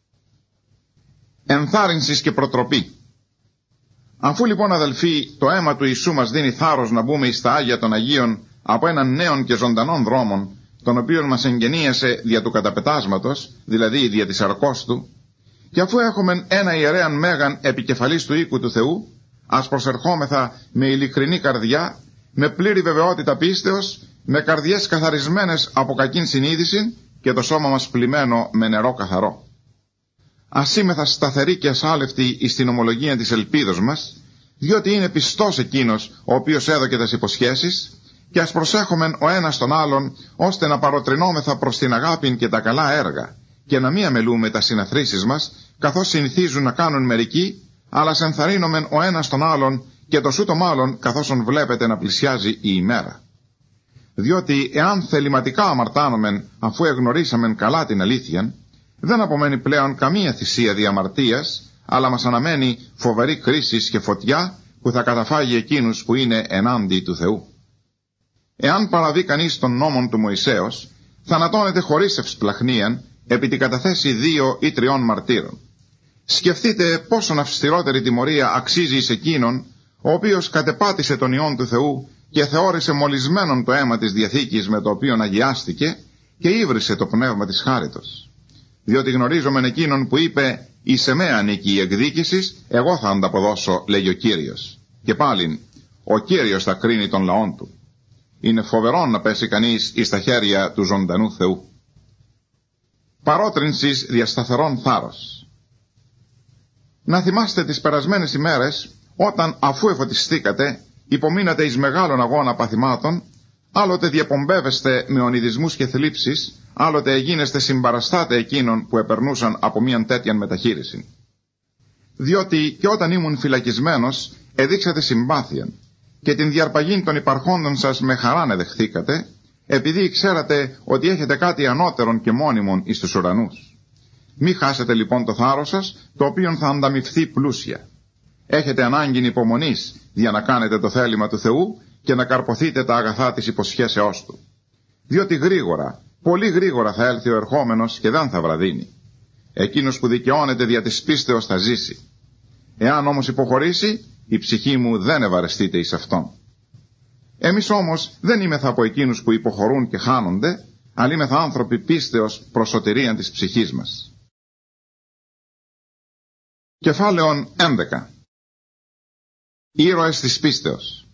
Ενθάρρυνσης και προτροπή. Αφού λοιπόν αδελφοί το αίμα του Ιησού μας δίνει θάρρος να μπούμε εις τα Άγια των Αγίων από έναν νέον και ζωντανόν δρόμον, τον οποίον μας εγγενίασε δια του καταπετάσματος, δηλαδή δια της αρκός του, και αφού έχουμε ένα ιερέαν μέγαν επικεφαλής του οίκου του Θεού, ας προσερχόμεθα με ειλικρινή καρδιά, με πλήρη βεβαιότητα πίστεως, με καρδιές καθαρισμένες από κακήν συνείδηση και το σώμα μας πλημμένο με νερό καθαρό. Ας είμεθα σταθεροί και ασάλευτοι εις την ομολογία της ελπίδος μας, διότι είναι πιστός εκείνος ο οποίος έδωκε τας υποσχέσεις, και ας προσέχομεν ο ένας τον άλλον, ώστε να παροτρινόμεθα προς την αγάπη και τα καλά έργα, και να μην αμελούμε τα συναθρήσεις μας, καθώς συνηθίζουν να κάνουν μερικοί, αλλά ας ενθαρρύνομεν ο ένας τον άλλον, και το σούτο μάλλον καθώς βλέπετε να πλησιάζει η ημέρα. Διότι εάν θεληματικά αμαρτάνομεν αφού εγνωρίσαμεν καλά την αλήθεια, δεν απομένει πλέον καμία θυσία διαμαρτίας, αλλά μας αναμένει φοβερή κρίση και φωτιά που θα καταφάγει εκείνους που είναι ενάντια του Θεού. Εάν παραβεί κανείς των νόμων του Μωυσέως, θανατώνεται χωρίς ευσπλαχνίαν επί την καταθέση 2 ή 3 μαρτύρων. Σκεφτείτε πόσον αυστηρότερη τιμωρία αξίζει εις εκείνον, ο οποίος κατεπάτησε τον Υιόν του Θεού και θεώρησε μολυσμένον το αίμα της Διαθήκης με το οποίο αγιάστηκε και ύβρισε το πνεύμα της χάριτος. Διότι γνωρίζομεν εκείνον που είπε «Εις εμέ ανήκει η εκδίκησης, εγώ θα ανταποδώσω», λέγει ο Κύριος. Και πάλιν, ο Κύριος θα κρίνει τον λαόν του. είναι φοβερό να πέσει κανείς εις τα χέρια του ζωντανού Θεού. Παρότρινσης διασταθερών θάρρος. Να θυμάστε τις περασμένες ημέρες, όταν αφού εφωτιστήκατε, υπομείνατε εις μεγάλων αγώνα παθημάτων, άλλοτε διαπομπεύεστε με ονειδισμούς και θλίψεις, άλλοτε εγίνεστε συμπαραστάτε εκείνων που επερνούσαν από μίαν τέτοιαν μεταχείριση. Διότι και όταν ήμουν φυλακισμένος, εδείξατε συμπάθεια και την διαρπαγή των υπαρχόντων σας με χαράν εδεχθήκατε, επειδή ξέρατε ότι έχετε κάτι ανώτερον και μόνιμον εις τους ουρανούς. Μη χάσετε λοιπόν το θάρρος σας, το οποίο θα ανταμυφθεί πλούσια. Έχετε ανάγκη υπομονής για να κάνετε το θέλημα του Θεού και να καρποθείτε τα αγαθά της υποσχέσεώς του. Διότι γρήγορα, πολύ γρήγορα θα έλθει ο ερχόμενος και δεν θα βραδύνει. Εκείνος που δικαιώνεται δια της πίστεως θα ζήσει. Εάν όμως υποχωρήσει, η ψυχή μου δεν ευαρεστείται εις αυτόν. Εμείς όμως δεν είμεθα από εκείνους που υποχωρούν και χάνονται, αλλά είμεθα άνθρωποι πίστεως προς σωτηρίαν της ψυχής μας. Κεφάλαιον 11. Ήρωες της πίστεως.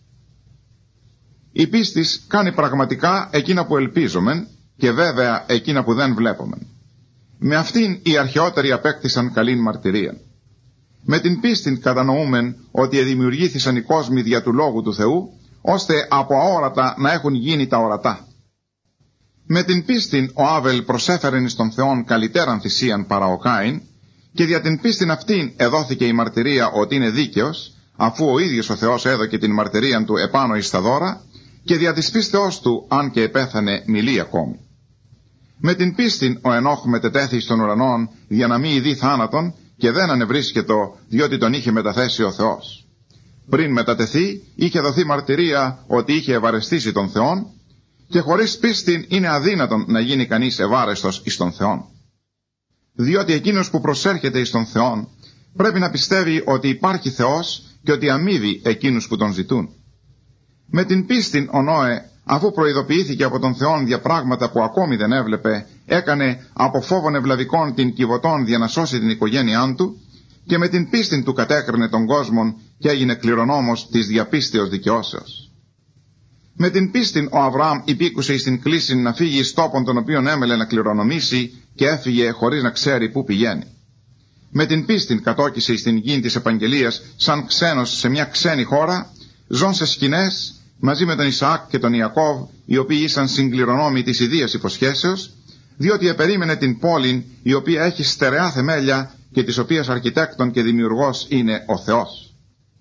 Η πίστης κάνει πραγματικά εκείνα που ελπίζομεν και βέβαια εκείνα που δεν βλέπομεν. Με αυτήν οι αρχαιότεροι απέκτησαν καλήν μαρτυρία. Με την πίστην κατανοούμεν ότι εδημιουργήθησαν οι κόσμοι δια του Λόγου του Θεού, ώστε από αόρατα να έχουν γίνει τα ορατά. Με την πίστην ο Άβελ προσέφερεν εις τον Θεόν καλυτέραν θυσίαν παρά ο Κάιν, και δια την πίστην αυτήν εδόθηκε η μαρτυρία ότι είναι δίκαιος, αφού ο ίδιος ο Θεός έδωκε την μαρτυρίαν του επάνω εις τα δώρα, και δια της πίστεώς του, αν και επέθανε, μιλεί ακόμη. Με την πίστην ο Ενόχ μετετέθη στον ουρανόν για να μη ειδεί θάνατον, και δεν ανευρίσκετο, διότι τον είχε μεταθέσει ο Θεός. Πριν μετατεθεί, είχε δοθεί μαρτυρία ότι είχε ευαρεστήσει τον Θεόν, και χωρίς πίστην είναι αδύνατον να γίνει κανείς ευάρεστος εις τον Θεόν. Διότι εκείνος που προσέρχεται εις τον Θεόν πρέπει να πιστεύει ότι υπάρχει Θεός και ότι αμείβει εκείνους που τον ζητούν. Με την πίστην ο Νόε, αφού προειδοποιήθηκε από τον Θεόν για πράγματα που ακόμη δεν έβλεπε, έκανε από φόβων ευλαβικών την κυβωτών για να σώσει την οικογένειά του, και με την πίστην του κατέκρινε τον κόσμον και έγινε κληρονόμος της διαπίστεως δικαιώσεως. Με την πίστην ο Αβραάμ υπήκουσε εις την κλίση να φύγει εις τόπον τον οποίον έμελε να κληρονομήσει, και έφυγε χωρίς να ξέρει πού πηγαίνει. Με την πίστην κατόκισε εις την γη της επαγγελίας σαν ξένος σε μια ξένη χώρα, ζών σε σκηνές μαζί με τον Ισαάκ και τον Ιακώβ, οι οποίοι ήσαν συγκληρονόμοι της ιδίας υποσχέσεως, διότι επερίμενε την πόλην η οποία έχει στερεά θεμέλια και της οποίας αρχιτέκτον και δημιουργός είναι ο Θεός.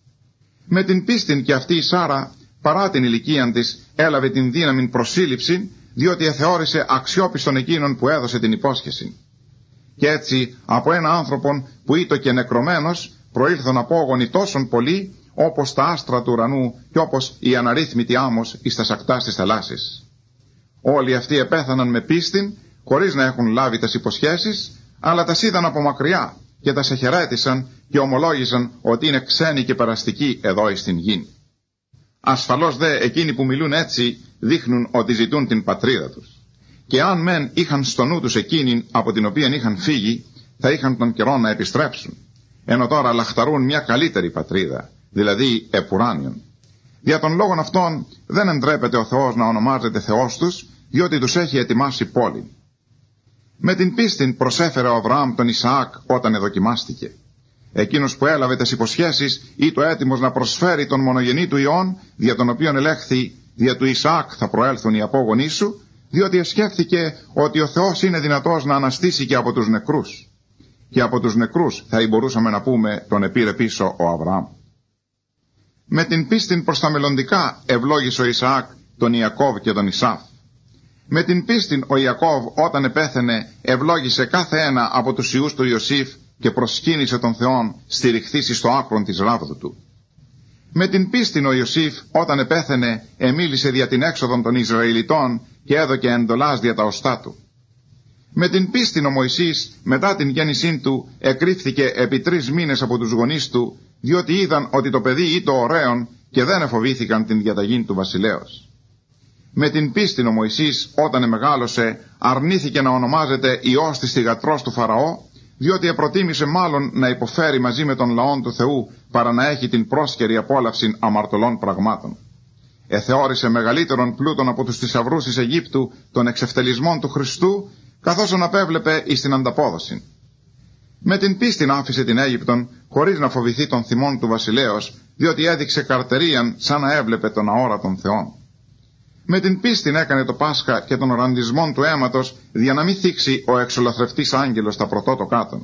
Με την πίστην και αυτή η Σάρα, παρά την ηλικίαν της, έλαβε την δύναμη προσύλληψη, διότι εθεώρησε αξιόπιστον εκείνον που έδωσε την υπόσχεση. Και έτσι από ένα άνθρωπον που ήτο και νεκρωμένος προήλθον απόγονοι τόσον πολλοί, όπως τα άστρα του ουρανού και όπως η αναρρύθμητη άμμος εις τα σακτάς της θαλάσσης. Όλοι αυτοί επέθαναν με πίστην, χωρίς να έχουν λάβει τας υποσχέσεις, αλλά τας είδαν από μακριά και τας εχαιρέτησαν και ομολόγησαν ότι είναι ξένοι και περαστικοί εδώ εις την γη. Ασφαλώς δε εκείνοι που μιλούν έτσι δείχνουν ότι ζητούν την πατρίδα τους. Και αν μεν είχαν στο νου τους εκείνην από την οποία είχαν φύγει, θα είχαν τον καιρό να επιστρέψουν. Ενώ τώρα λαχταρούν μια καλύτερη πατρίδα, δηλαδή επουράνιον. Δια των λόγων αυτών δεν εντρέπεται ο Θεός να ονομάζεται Θεός τους, διότι τους έχει ετοιμάσει πόλη. Με την πίστην προσέφερε ο Αβραάμ τον Ισαάκ όταν εδοκιμάστηκε. Εκείνος που έλαβε τις υποσχέσεις ήτο έτοιμος να προσφέρει τον μονογενή του Υιόν, δια τον οποίον ελέγχθη, δια του Ισαάκ θα προέλθουν οι απόγονοί σου, διότι εσκέφθηκε ότι ο Θεός είναι δυνατός να αναστήσει και από τους νεκρούς. Και από τους νεκρούς θα μπορούσαμε να πούμε τον επήρε πίσω ο Αβραάμ. Με την πίστην προς τα μελλοντικά ευλόγησε ο Ισαάκ τον Ιακώβ και τον Ισάφ. Με την πίστην ο Ιακώβ όταν επέθαινε ευλόγησε κάθε ένα από τους ιούς του Ιωσήφ και προσκύνησε τον Θεόν στηριχθήσει στο άκρον της ράβδου του. Με την πίστην ο Ιωσήφ όταν επέθαινε εμίλησε δια την έξοδον των Ισραηλιτών και έδωκε εντολάς δια τα οστά του. Με την πίστην ο Μωυσής μετά την γέννησή του εκρύφθηκε επί 3 μήνες από τους γονείς του, διότι είδαν ότι το παιδί ήτο ωραίον και δεν εφοβήθηκαν την διαταγή του βασιλέως. Με την πίστην ο Μωυσής όταν εμεγάλωσε αρνήθηκε να ονομάζεται Υιός της θυγατρός του Φαραώ, διότι επροτίμησε μάλλον να υποφέρει μαζί με τον λαόν του Θεού παρά να έχει την πρόσκαιρη απόλαυση αμαρτωλών πραγμάτων. εθεώρησε μεγαλύτερον πλούτον από τους θησαυρούς της Αιγύπτου των εξευτελισμών του Χριστού, καθώς αναπέβλεπε εις την ανταπόδοση. Με την πίστην άφησε την Αίγυπτον, χωρίς να φοβηθεί των θυμών του βασιλέως, διότι έδειξε καρτερίαν σαν να έβλεπε τον αόρατον Θεόν. Με την πίστην έκανε το Πάσχα και των ραντισμών του αίματος, για να μην θίξει ο εξολαθρευτής άγγελος τα πρωτότοκάτων.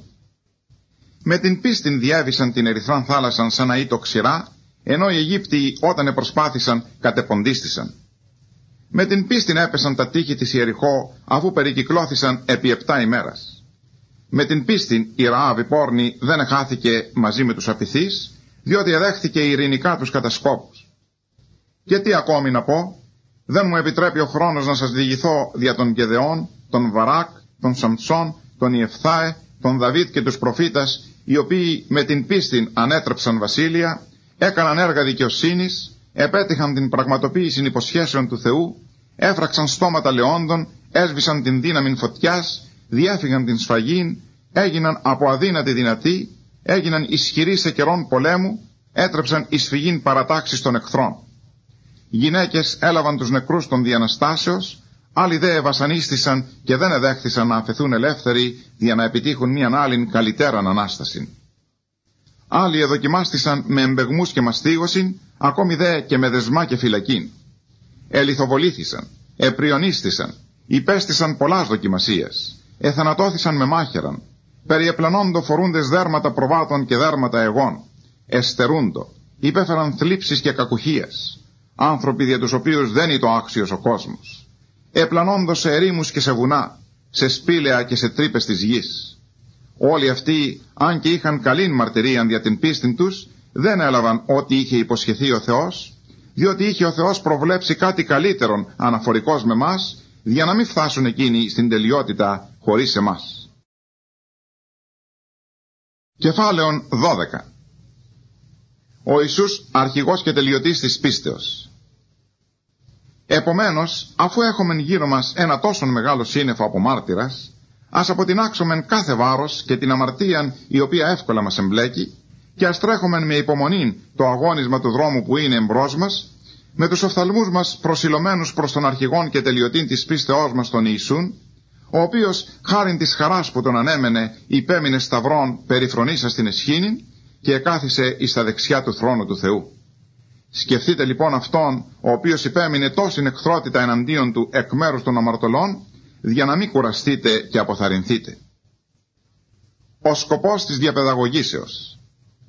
Με την πίστην διέβησαν την ερυθράν θάλασσαν σαν να ήτο ξηρά, ενώ οι Αιγύπτιοι όταν επροσπάθησαν κατεποντίστησαν. Με την πίστην έπεσαν τα τείχη της Ιεριχώ, αφού περικυκλώθησαν επί 7 ημέρας. Με την πίστην η Ραάβ η πόρνη δεν εχάθηκε μαζί με τους απειθείς, διότι εδέχθηκε ειρηνικά τους κατασκόπους. Και τι ακόμη να πω, δεν μου επιτρέπει ο χρόνος να σας διηγηθώ δια των Γεδεών, τον Βαράκ, τον Σαμψόν, τον Ιεφθάε, τον Δαβίδ και τους προφήτας, οι οποίοι με την πίστην ανέτρεψαν βασίλεια, έκαναν έργα δικαιοσύνης, επέτυχαν την πραγματοποίηση υποσχέσεων του Θεού, έφραξαν στόματα λεόντων, έσβησαν την δύναμη φωτιάς, διέφυγαν την σφαγήν, έγιναν από αδύνατοι δυνατοί, έγιναν ισχυροί σε καιρόν πολέμου, έτρεψαν εις φυγήν παρατάξεις των εχθρών. Οι γυναίκες έλαβαν τους νεκρούς των διαναστάσεως, άλλοι δε βασανίστησαν και δεν εδέχθησαν να αφαιθούν ελεύθεροι για να επιτύχουν μίαν άλλην καλυτέραν Ανάσταση. Άλλοι εδοκιμάστησαν με εμπεγμούς και μαστίγωσιν, ακόμη δε και με δεσμά και φυλακήν. Ελιθοβολήθησαν, επριονίστησαν, υπέστησαν πολλάς δοκιμασίες, εθανατώθησαν με μάχαιραν, περιεπλανόντο φορούντες δέρματα προβάτων και δέρματα εγών, εστερούντο, υπέφεραν θλίψεις και κακουχίες, άνθρωποι δια τους οποίους δεν είναι το άξιος ο κόσμος, επλανόντο σε ερήμους και σε βουνά, σε σπήλαια και σε τρύπες της γης. Όλοι αυτοί, αν και είχαν καλήν μαρτυρίαν δια την πίστην τους, δεν έλαβαν ό,τι είχε υποσχεθεί ο Θεός, διότι είχε ο Θεός προβλέψει κάτι καλύτερον αναφορικός με μας, για να μην φτάσουν εκείνοι στην τελειότητα χωρίς εμάς. Κεφάλαιον 12. Ο Ιησούς αρχηγός και τελειωτής της πίστεως. Επομένως, αφού έχομεν γύρω μας ένα τόσο μεγάλο σύννεφο από μάρτυρας, ας αποτινάξομεν κάθε βάρος και την αμαρτίαν η οποία εύκολα μας εμπλέκει, και ας τρέχομεν με υπομονήν το αγώνισμα του δρόμου που είναι εμπρός μας, με τους οφθαλμούς μας προσιλωμένους προς τον αρχηγόν και τελειωτήν της πίστεώς μας τον Ιησούν, ο οποίος χάριν της χαράς που τον ανέμενε υπέμεινε σταυρών περιφρονήσας την εσχήνην και εκάθισε εις τα δεξιά του θρόνου του Θεού. Σκεφτείτε λοιπόν αυτόν ο οποίος υπέμεινε τόσην εχθρότητα εναντίον του εκ μέρους των αμαρτωλών, για να μην κουραστείτε και αποθαρρυνθείτε. Ο σκοπός της διαπαιδαγωγήσεως.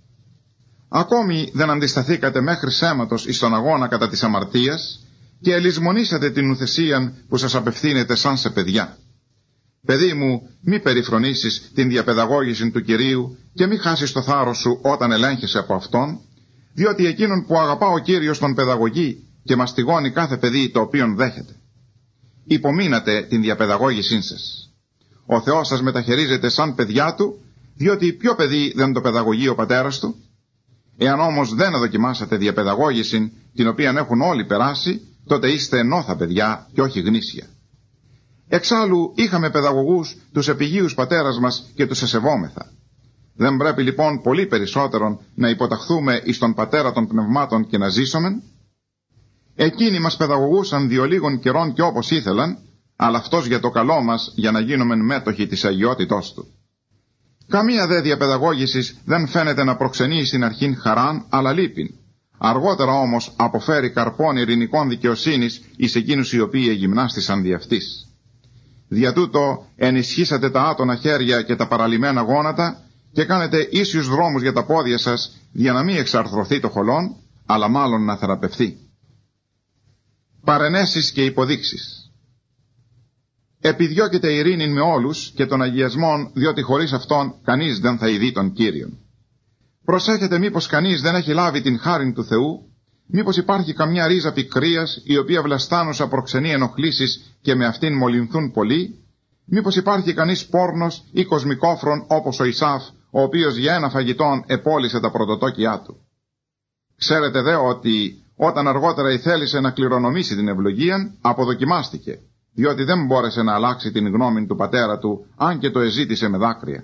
Ακόμη δεν αντισταθήκατε μέχρι σέματος εις τον αγώνα κατά της αμαρτίας και ελισμονήσατε την ουθεσίαν που σας απευθύνεται σαν σε παιδιά. Παιδί μου, μη περιφρονήσεις την διαπαιδαγώγηση του Κυρίου και μη χάσεις το θάρρος σου όταν ελέγχεσαι από Αυτόν, διότι εκείνον που αγαπά ο Κύριος τον παιδαγωγεί και μαστιγώνει κάθε παιδί το οποίον δέχεται. Υπομείνατε την διαπαιδαγώγησή σας. Ο Θεός σας μεταχειρίζεται σαν παιδιά του, διότι ποιο παιδί δεν το παιδαγωγεί ο πατέρας του? Εάν όμως δεν δοκιμάσατε διαπαιδαγώγηση, την οποία έχουν όλοι περάσει, τότε είστε ενώθα παιδιά και όχι γνήσια. Εξάλλου είχαμε παιδαγωγούς τους επιγείους πατέρας μας και τους εσεβόμεθα. Δεν πρέπει λοιπόν πολύ περισσότερον να υποταχθούμε εις τον πατέρα των πνευμάτων και να ζήσομεν? Εκείνοι μας παιδαγωγούσαν διο λίγων καιρών και όπως ήθελαν, αλλά αυτός για το καλό μας, για να γίνομεν μέτοχοι της αγιότητός του. Καμία δε διαπαιδαγώγησης δεν φαίνεται να προξενεί στην αρχήν χαράν, αλλά λύπην. Αργότερα όμως αποφέρει καρπών ειρηνικών δικαιοσύνης εις εκείνους οι οποίοι εγυμνάστησαν δι' αυτής. Δια τούτο ενισχύσατε τα άτονα χέρια και τα παραλυμμένα γόνατα και κάνετε ίσιους δρόμους για τα πόδια σας, για να μην εξαρθρωθεί το χολόν, αλλά μάλλον να θεραπευθεί. Παρενέσεις και υποδείξεις. Επιδιώκετε ειρήνην με όλους και των αγιασμών, διότι χωρίς αυτόν κανείς δεν θα ειδεί τον Κύριον. Προσέχετε μήπως κανείς δεν έχει λάβει την χάριν του Θεού, μήπως υπάρχει καμιά ρίζα πικρίας η οποία βλαστάνουσα προξενεί ενοχλήσεις και με αυτήν μολυνθούν πολλοί, μήπως υπάρχει κανείς πόρνος ή κοσμικόφρον όπως ο Ισάφ, ο οποίος για ένα φαγητόν επόλυσε τα πρωτοτόκια του. Ξέρετε δε ότι όταν αργότερα ηθέλησε να κληρονομήσει την ευλογία, αποδοκιμάστηκε, διότι δεν μπόρεσε να αλλάξει την γνώμη του πατέρα του, αν και το εζήτησε με δάκρυα.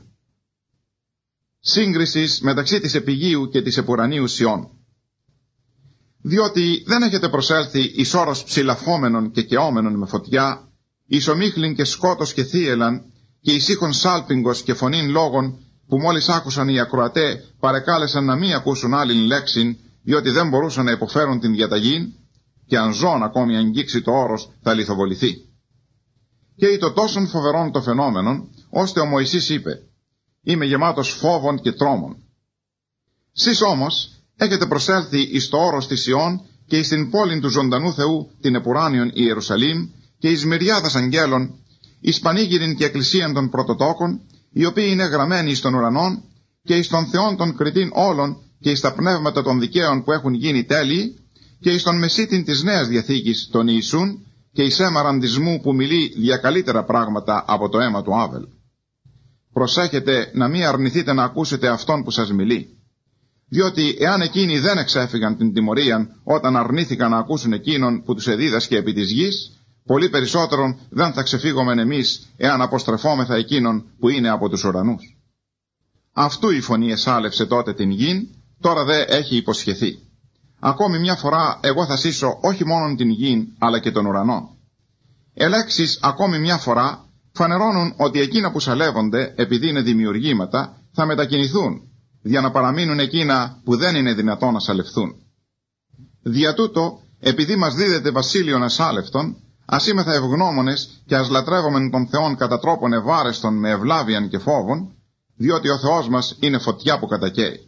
Σύγκρισης μεταξύ της επιγείου και της επουρανίου Σιών. Διότι δεν έχετε προσέλθει εις όρος ψηλαφόμενων και καιόμενων με φωτιά, εις ομίχλην και σκότος και θύελαν, και εις ήχον σάλπιγγος και φωνήν λόγων, που μόλις άκουσαν οι ακροατέ παρεκάλεσαν να μην ακούσουν άλλην λέξην, διότι δεν μπορούσαν να υποφέρουν την διαταγήν, και αν ζών ακόμη αγγίξει το όρος θα λιθοβοληθεί. Και ήτο τόσον φοβερόν το φαινόμενον, ώστε ο Μωυσής είπε: «Είμαι γεμάτος φόβων και τρόμων». Σεις όμως έχετε προσέλθει εις το όρος της Ιών και εις την πόλην του ζωντανού Θεού, την επουράνιον Ιερουσαλήμ, και εις μυριάδας αγγέλων, εις πανήγυριν και εκκλησίαν των πρωτοτόκων, οι οποίοι είναι γραμμένοι εις των ουρανών, και εις των Θεών των κριτήν όλων, και εις τα πνεύματα των δικαίων που έχουν γίνει τέλειοι, και εις τον μεσίτην της Νέας Διαθήκης, τον Ιησούν, και εις αίμα ραντισμού που μιλεί για καλύτερα πράγματα από το αίμα του Άβελ. Προσέχετε να μην αρνηθείτε να ακούσετε αυτόν που σας μιλεί. Διότι εάν εκείνοι δεν εξέφυγαν την τιμωρίαν όταν αρνήθηκαν να ακούσουν εκείνον που τους εδίδασκε επί της γης, πολύ περισσότερον δεν θα ξεφύγομεν εμείς εάν αποστρεφόμεθα εκείνον που είναι από τους ουρανούς. Αυτού η φωνή εσάλευσε τότε την γην, τώρα δε έχει υποσχεθεί. Ακόμη μια φορά εγώ θα σύσω όχι μόνον την γην αλλά και τον ουρανό. Ελέξεις ακόμη μια φορά φανερώνουν ότι εκείνα που σαλεύονται επειδή είναι δημιουργήματα θα μετακινηθούν, για να παραμείνουν εκείνα που δεν είναι δυνατόν να σαλευθούν. Δια τούτο, επειδή μας δίδεται βασίλειον ασάλευτον, ας είμεθα ευγνώμονες και ας λατρεύομεν τον Θεόν κατά τρόπον ευάρεστον με ευλάβιαν και φόβον, διότι ο Θεός μας είναι φωτιά που κατακαίει.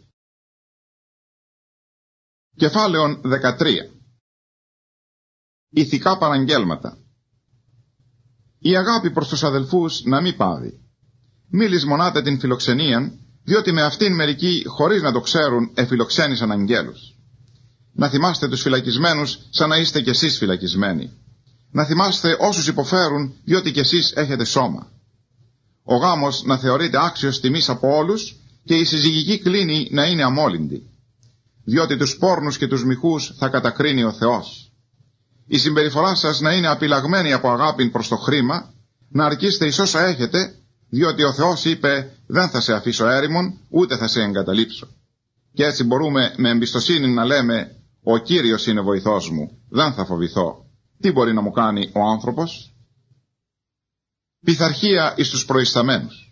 Κεφάλαιον 13. Ηθικά παραγγέλματα. Η αγάπη προς τους αδελφούς να μην πάβει. Μη λησμονάτε την φιλοξενίαν, διότι με αυτήν μερικοί, χωρίς να το ξέρουν, εφιλοξένησαν αγγέλους. Να θυμάστε τους φυλακισμένους σαν να είστε κι εσείς φυλακισμένοι. Να θυμάστε όσους υποφέρουν, διότι κι εσείς έχετε σώμα. Ο γάμος να θεωρείται άξιος τιμής από όλους και η συζυγική κλίνη να είναι αμόλυντη. Διότι τους πόρνους και τους μοιχούς θα κατακρίνει ο Θεός. Η συμπεριφορά σας να είναι απειλαγμένη από αγάπη προς το χρήμα, να αρκείστε εις όσα έχετε, διότι ο Θεός είπε «Δεν θα σε αφήσω έρημον, ούτε θα σε εγκαταλείψω». Και έτσι μπορούμε με εμπιστοσύνη να λέμε «Ο Κύριος είναι βοηθός μου, δεν θα φοβηθώ. Τι μπορεί να μου κάνει ο άνθρωπος?» Πειθαρχία εις τους προϊσταμένους.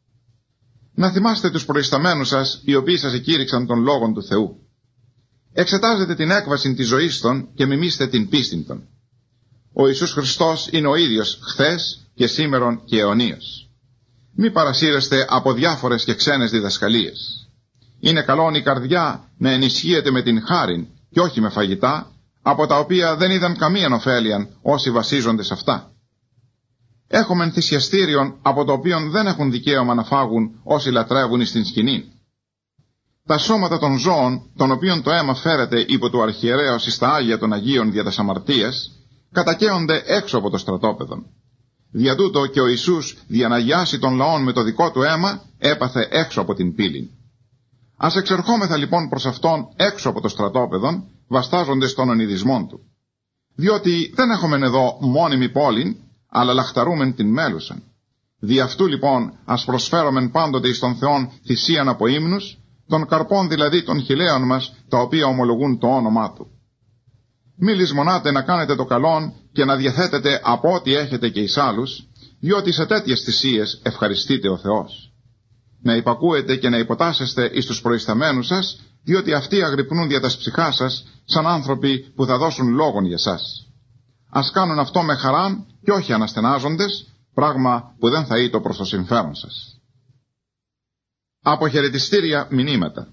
Να θυμάστε τους προϊσταμένους σας, οι οποίοι σας εκήρυξαν τον λόγον του Θεού. Εξετάζετε την έκβαση της ζωής των και μιμήστε την πίστην των. Ο Ιησούς Χριστός είναι ο ίδιος χθες και σήμερον και αιωνίως. Μη παρασύρεστε από διάφορες και ξένες διδασκαλίες. Είναι καλόν η καρδιά να ενισχύεται με την χάριν και όχι με φαγητά, από τα οποία δεν είδαν καμίαν ωφέλιαν όσοι βασίζονται σε αυτά. Έχομεν θυσιαστήριον από το οποίο δεν έχουν δικαίωμα να φάγουν όσοι λατρεύουν εις την σκηνή. Τα σώματα των ζώων, των οποίων το αίμα φέρεται υπό του αρχιερέως εις τα Άγια των Αγίων δια τας αμαρτίας, κατακαίονται έξω από το στρατόπεδο. Δια τούτο και ο Ιησούς, δια να αγιάσει των λαών με το δικό του αίμα, έπαθε έξω από την πύλη. Ας εξερχόμεθα λοιπόν προς αυτόν έξω από το στρατόπεδο, βαστάζοντες των ονειδισμών του. Διότι δεν έχομεν εδώ μόνιμη πόλην, αλλά λαχταρούμεν την μέλουσαν. Δι' αυτού λοιπόν ας προσφέρομεν πάντοτε εις τον Θεόν θυσίαν από ύμνους, των καρπών δηλαδή των χιλέων μας, τα οποία ομολογούν το όνομά του. Μη λησμονάτε να κάνετε το καλόν και να διαθέτετε από ό,τι έχετε και εις άλλους, διότι σε τέτοιες θυσίες ευχαριστείτε ο Θεός. Να υπακούετε και να υποτάσσεστε εις τους προϊσταμένους σας, διότι αυτοί αγρυπνούν δια τας ψυχάς σας, σαν άνθρωποι που θα δώσουν λόγον για σας. Ας κάνουν αυτό με χαράν και όχι αναστενάζοντες, πράγμα που δεν θα ήτο προς το συμφέρον σας. Αποχαιρετιστήρια μηνύματα.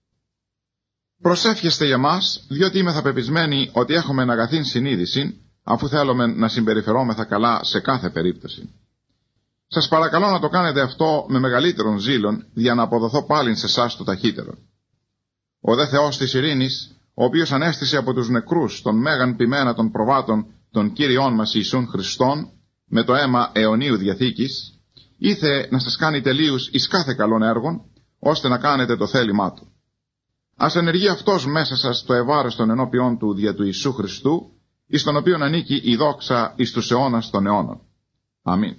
Προσεύχεστε για μας, διότι είμαι θα πεπισμένοι ότι έχουμε αγαθήν συνείδηση, αφού θέλουμε να συμπεριφερόμεθα καλά σε κάθε περίπτωση. Σας παρακαλώ να το κάνετε αυτό με μεγαλύτερον ζήλον, για να αποδοθώ πάλιν σε εσάς το ταχύτερο. Ο δε Θεός της ειρήνης, ο οποίος ανέστησε από τους νεκρούς τον μέγαν ποιμένα των προβάτων των Κύριών μας Ιησούν Χριστόν, με το αίμα αιωνίου διαθήκης, ήθε να σας κάνει τελείους εις κάθε καλών έργων, ώστε να κάνετε το θέλημά του. Ας ενεργεί αυτός μέσα σας το ευάρεστον ενώπιόν του δια του Ιησού Χριστού, εις τον οποίον ανήκει η δόξα εις τους αιώνας των αιώνων. Αμήν.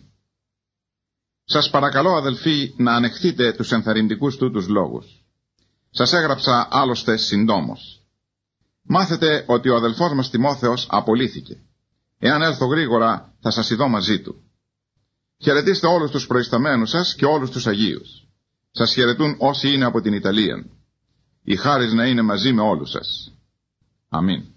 Σας παρακαλώ αδελφοί να ανεχθείτε τους ενθαρρυντικούς τούτους λόγους. Σας έγραψα άλλωστε συντόμως. Μάθετε ότι ο αδελφός μας Τιμόθεος απολύθηκε. Εάν έλθω γρήγορα θα σας ειδώ μαζί του. Χαιρετίστε όλους τους προϊσταμένους σας και όλους τους Αγίους. Σας χαιρετούν όσοι είναι από την Ιταλία. Η χάρις να είναι μαζί με όλους σας. Αμήν.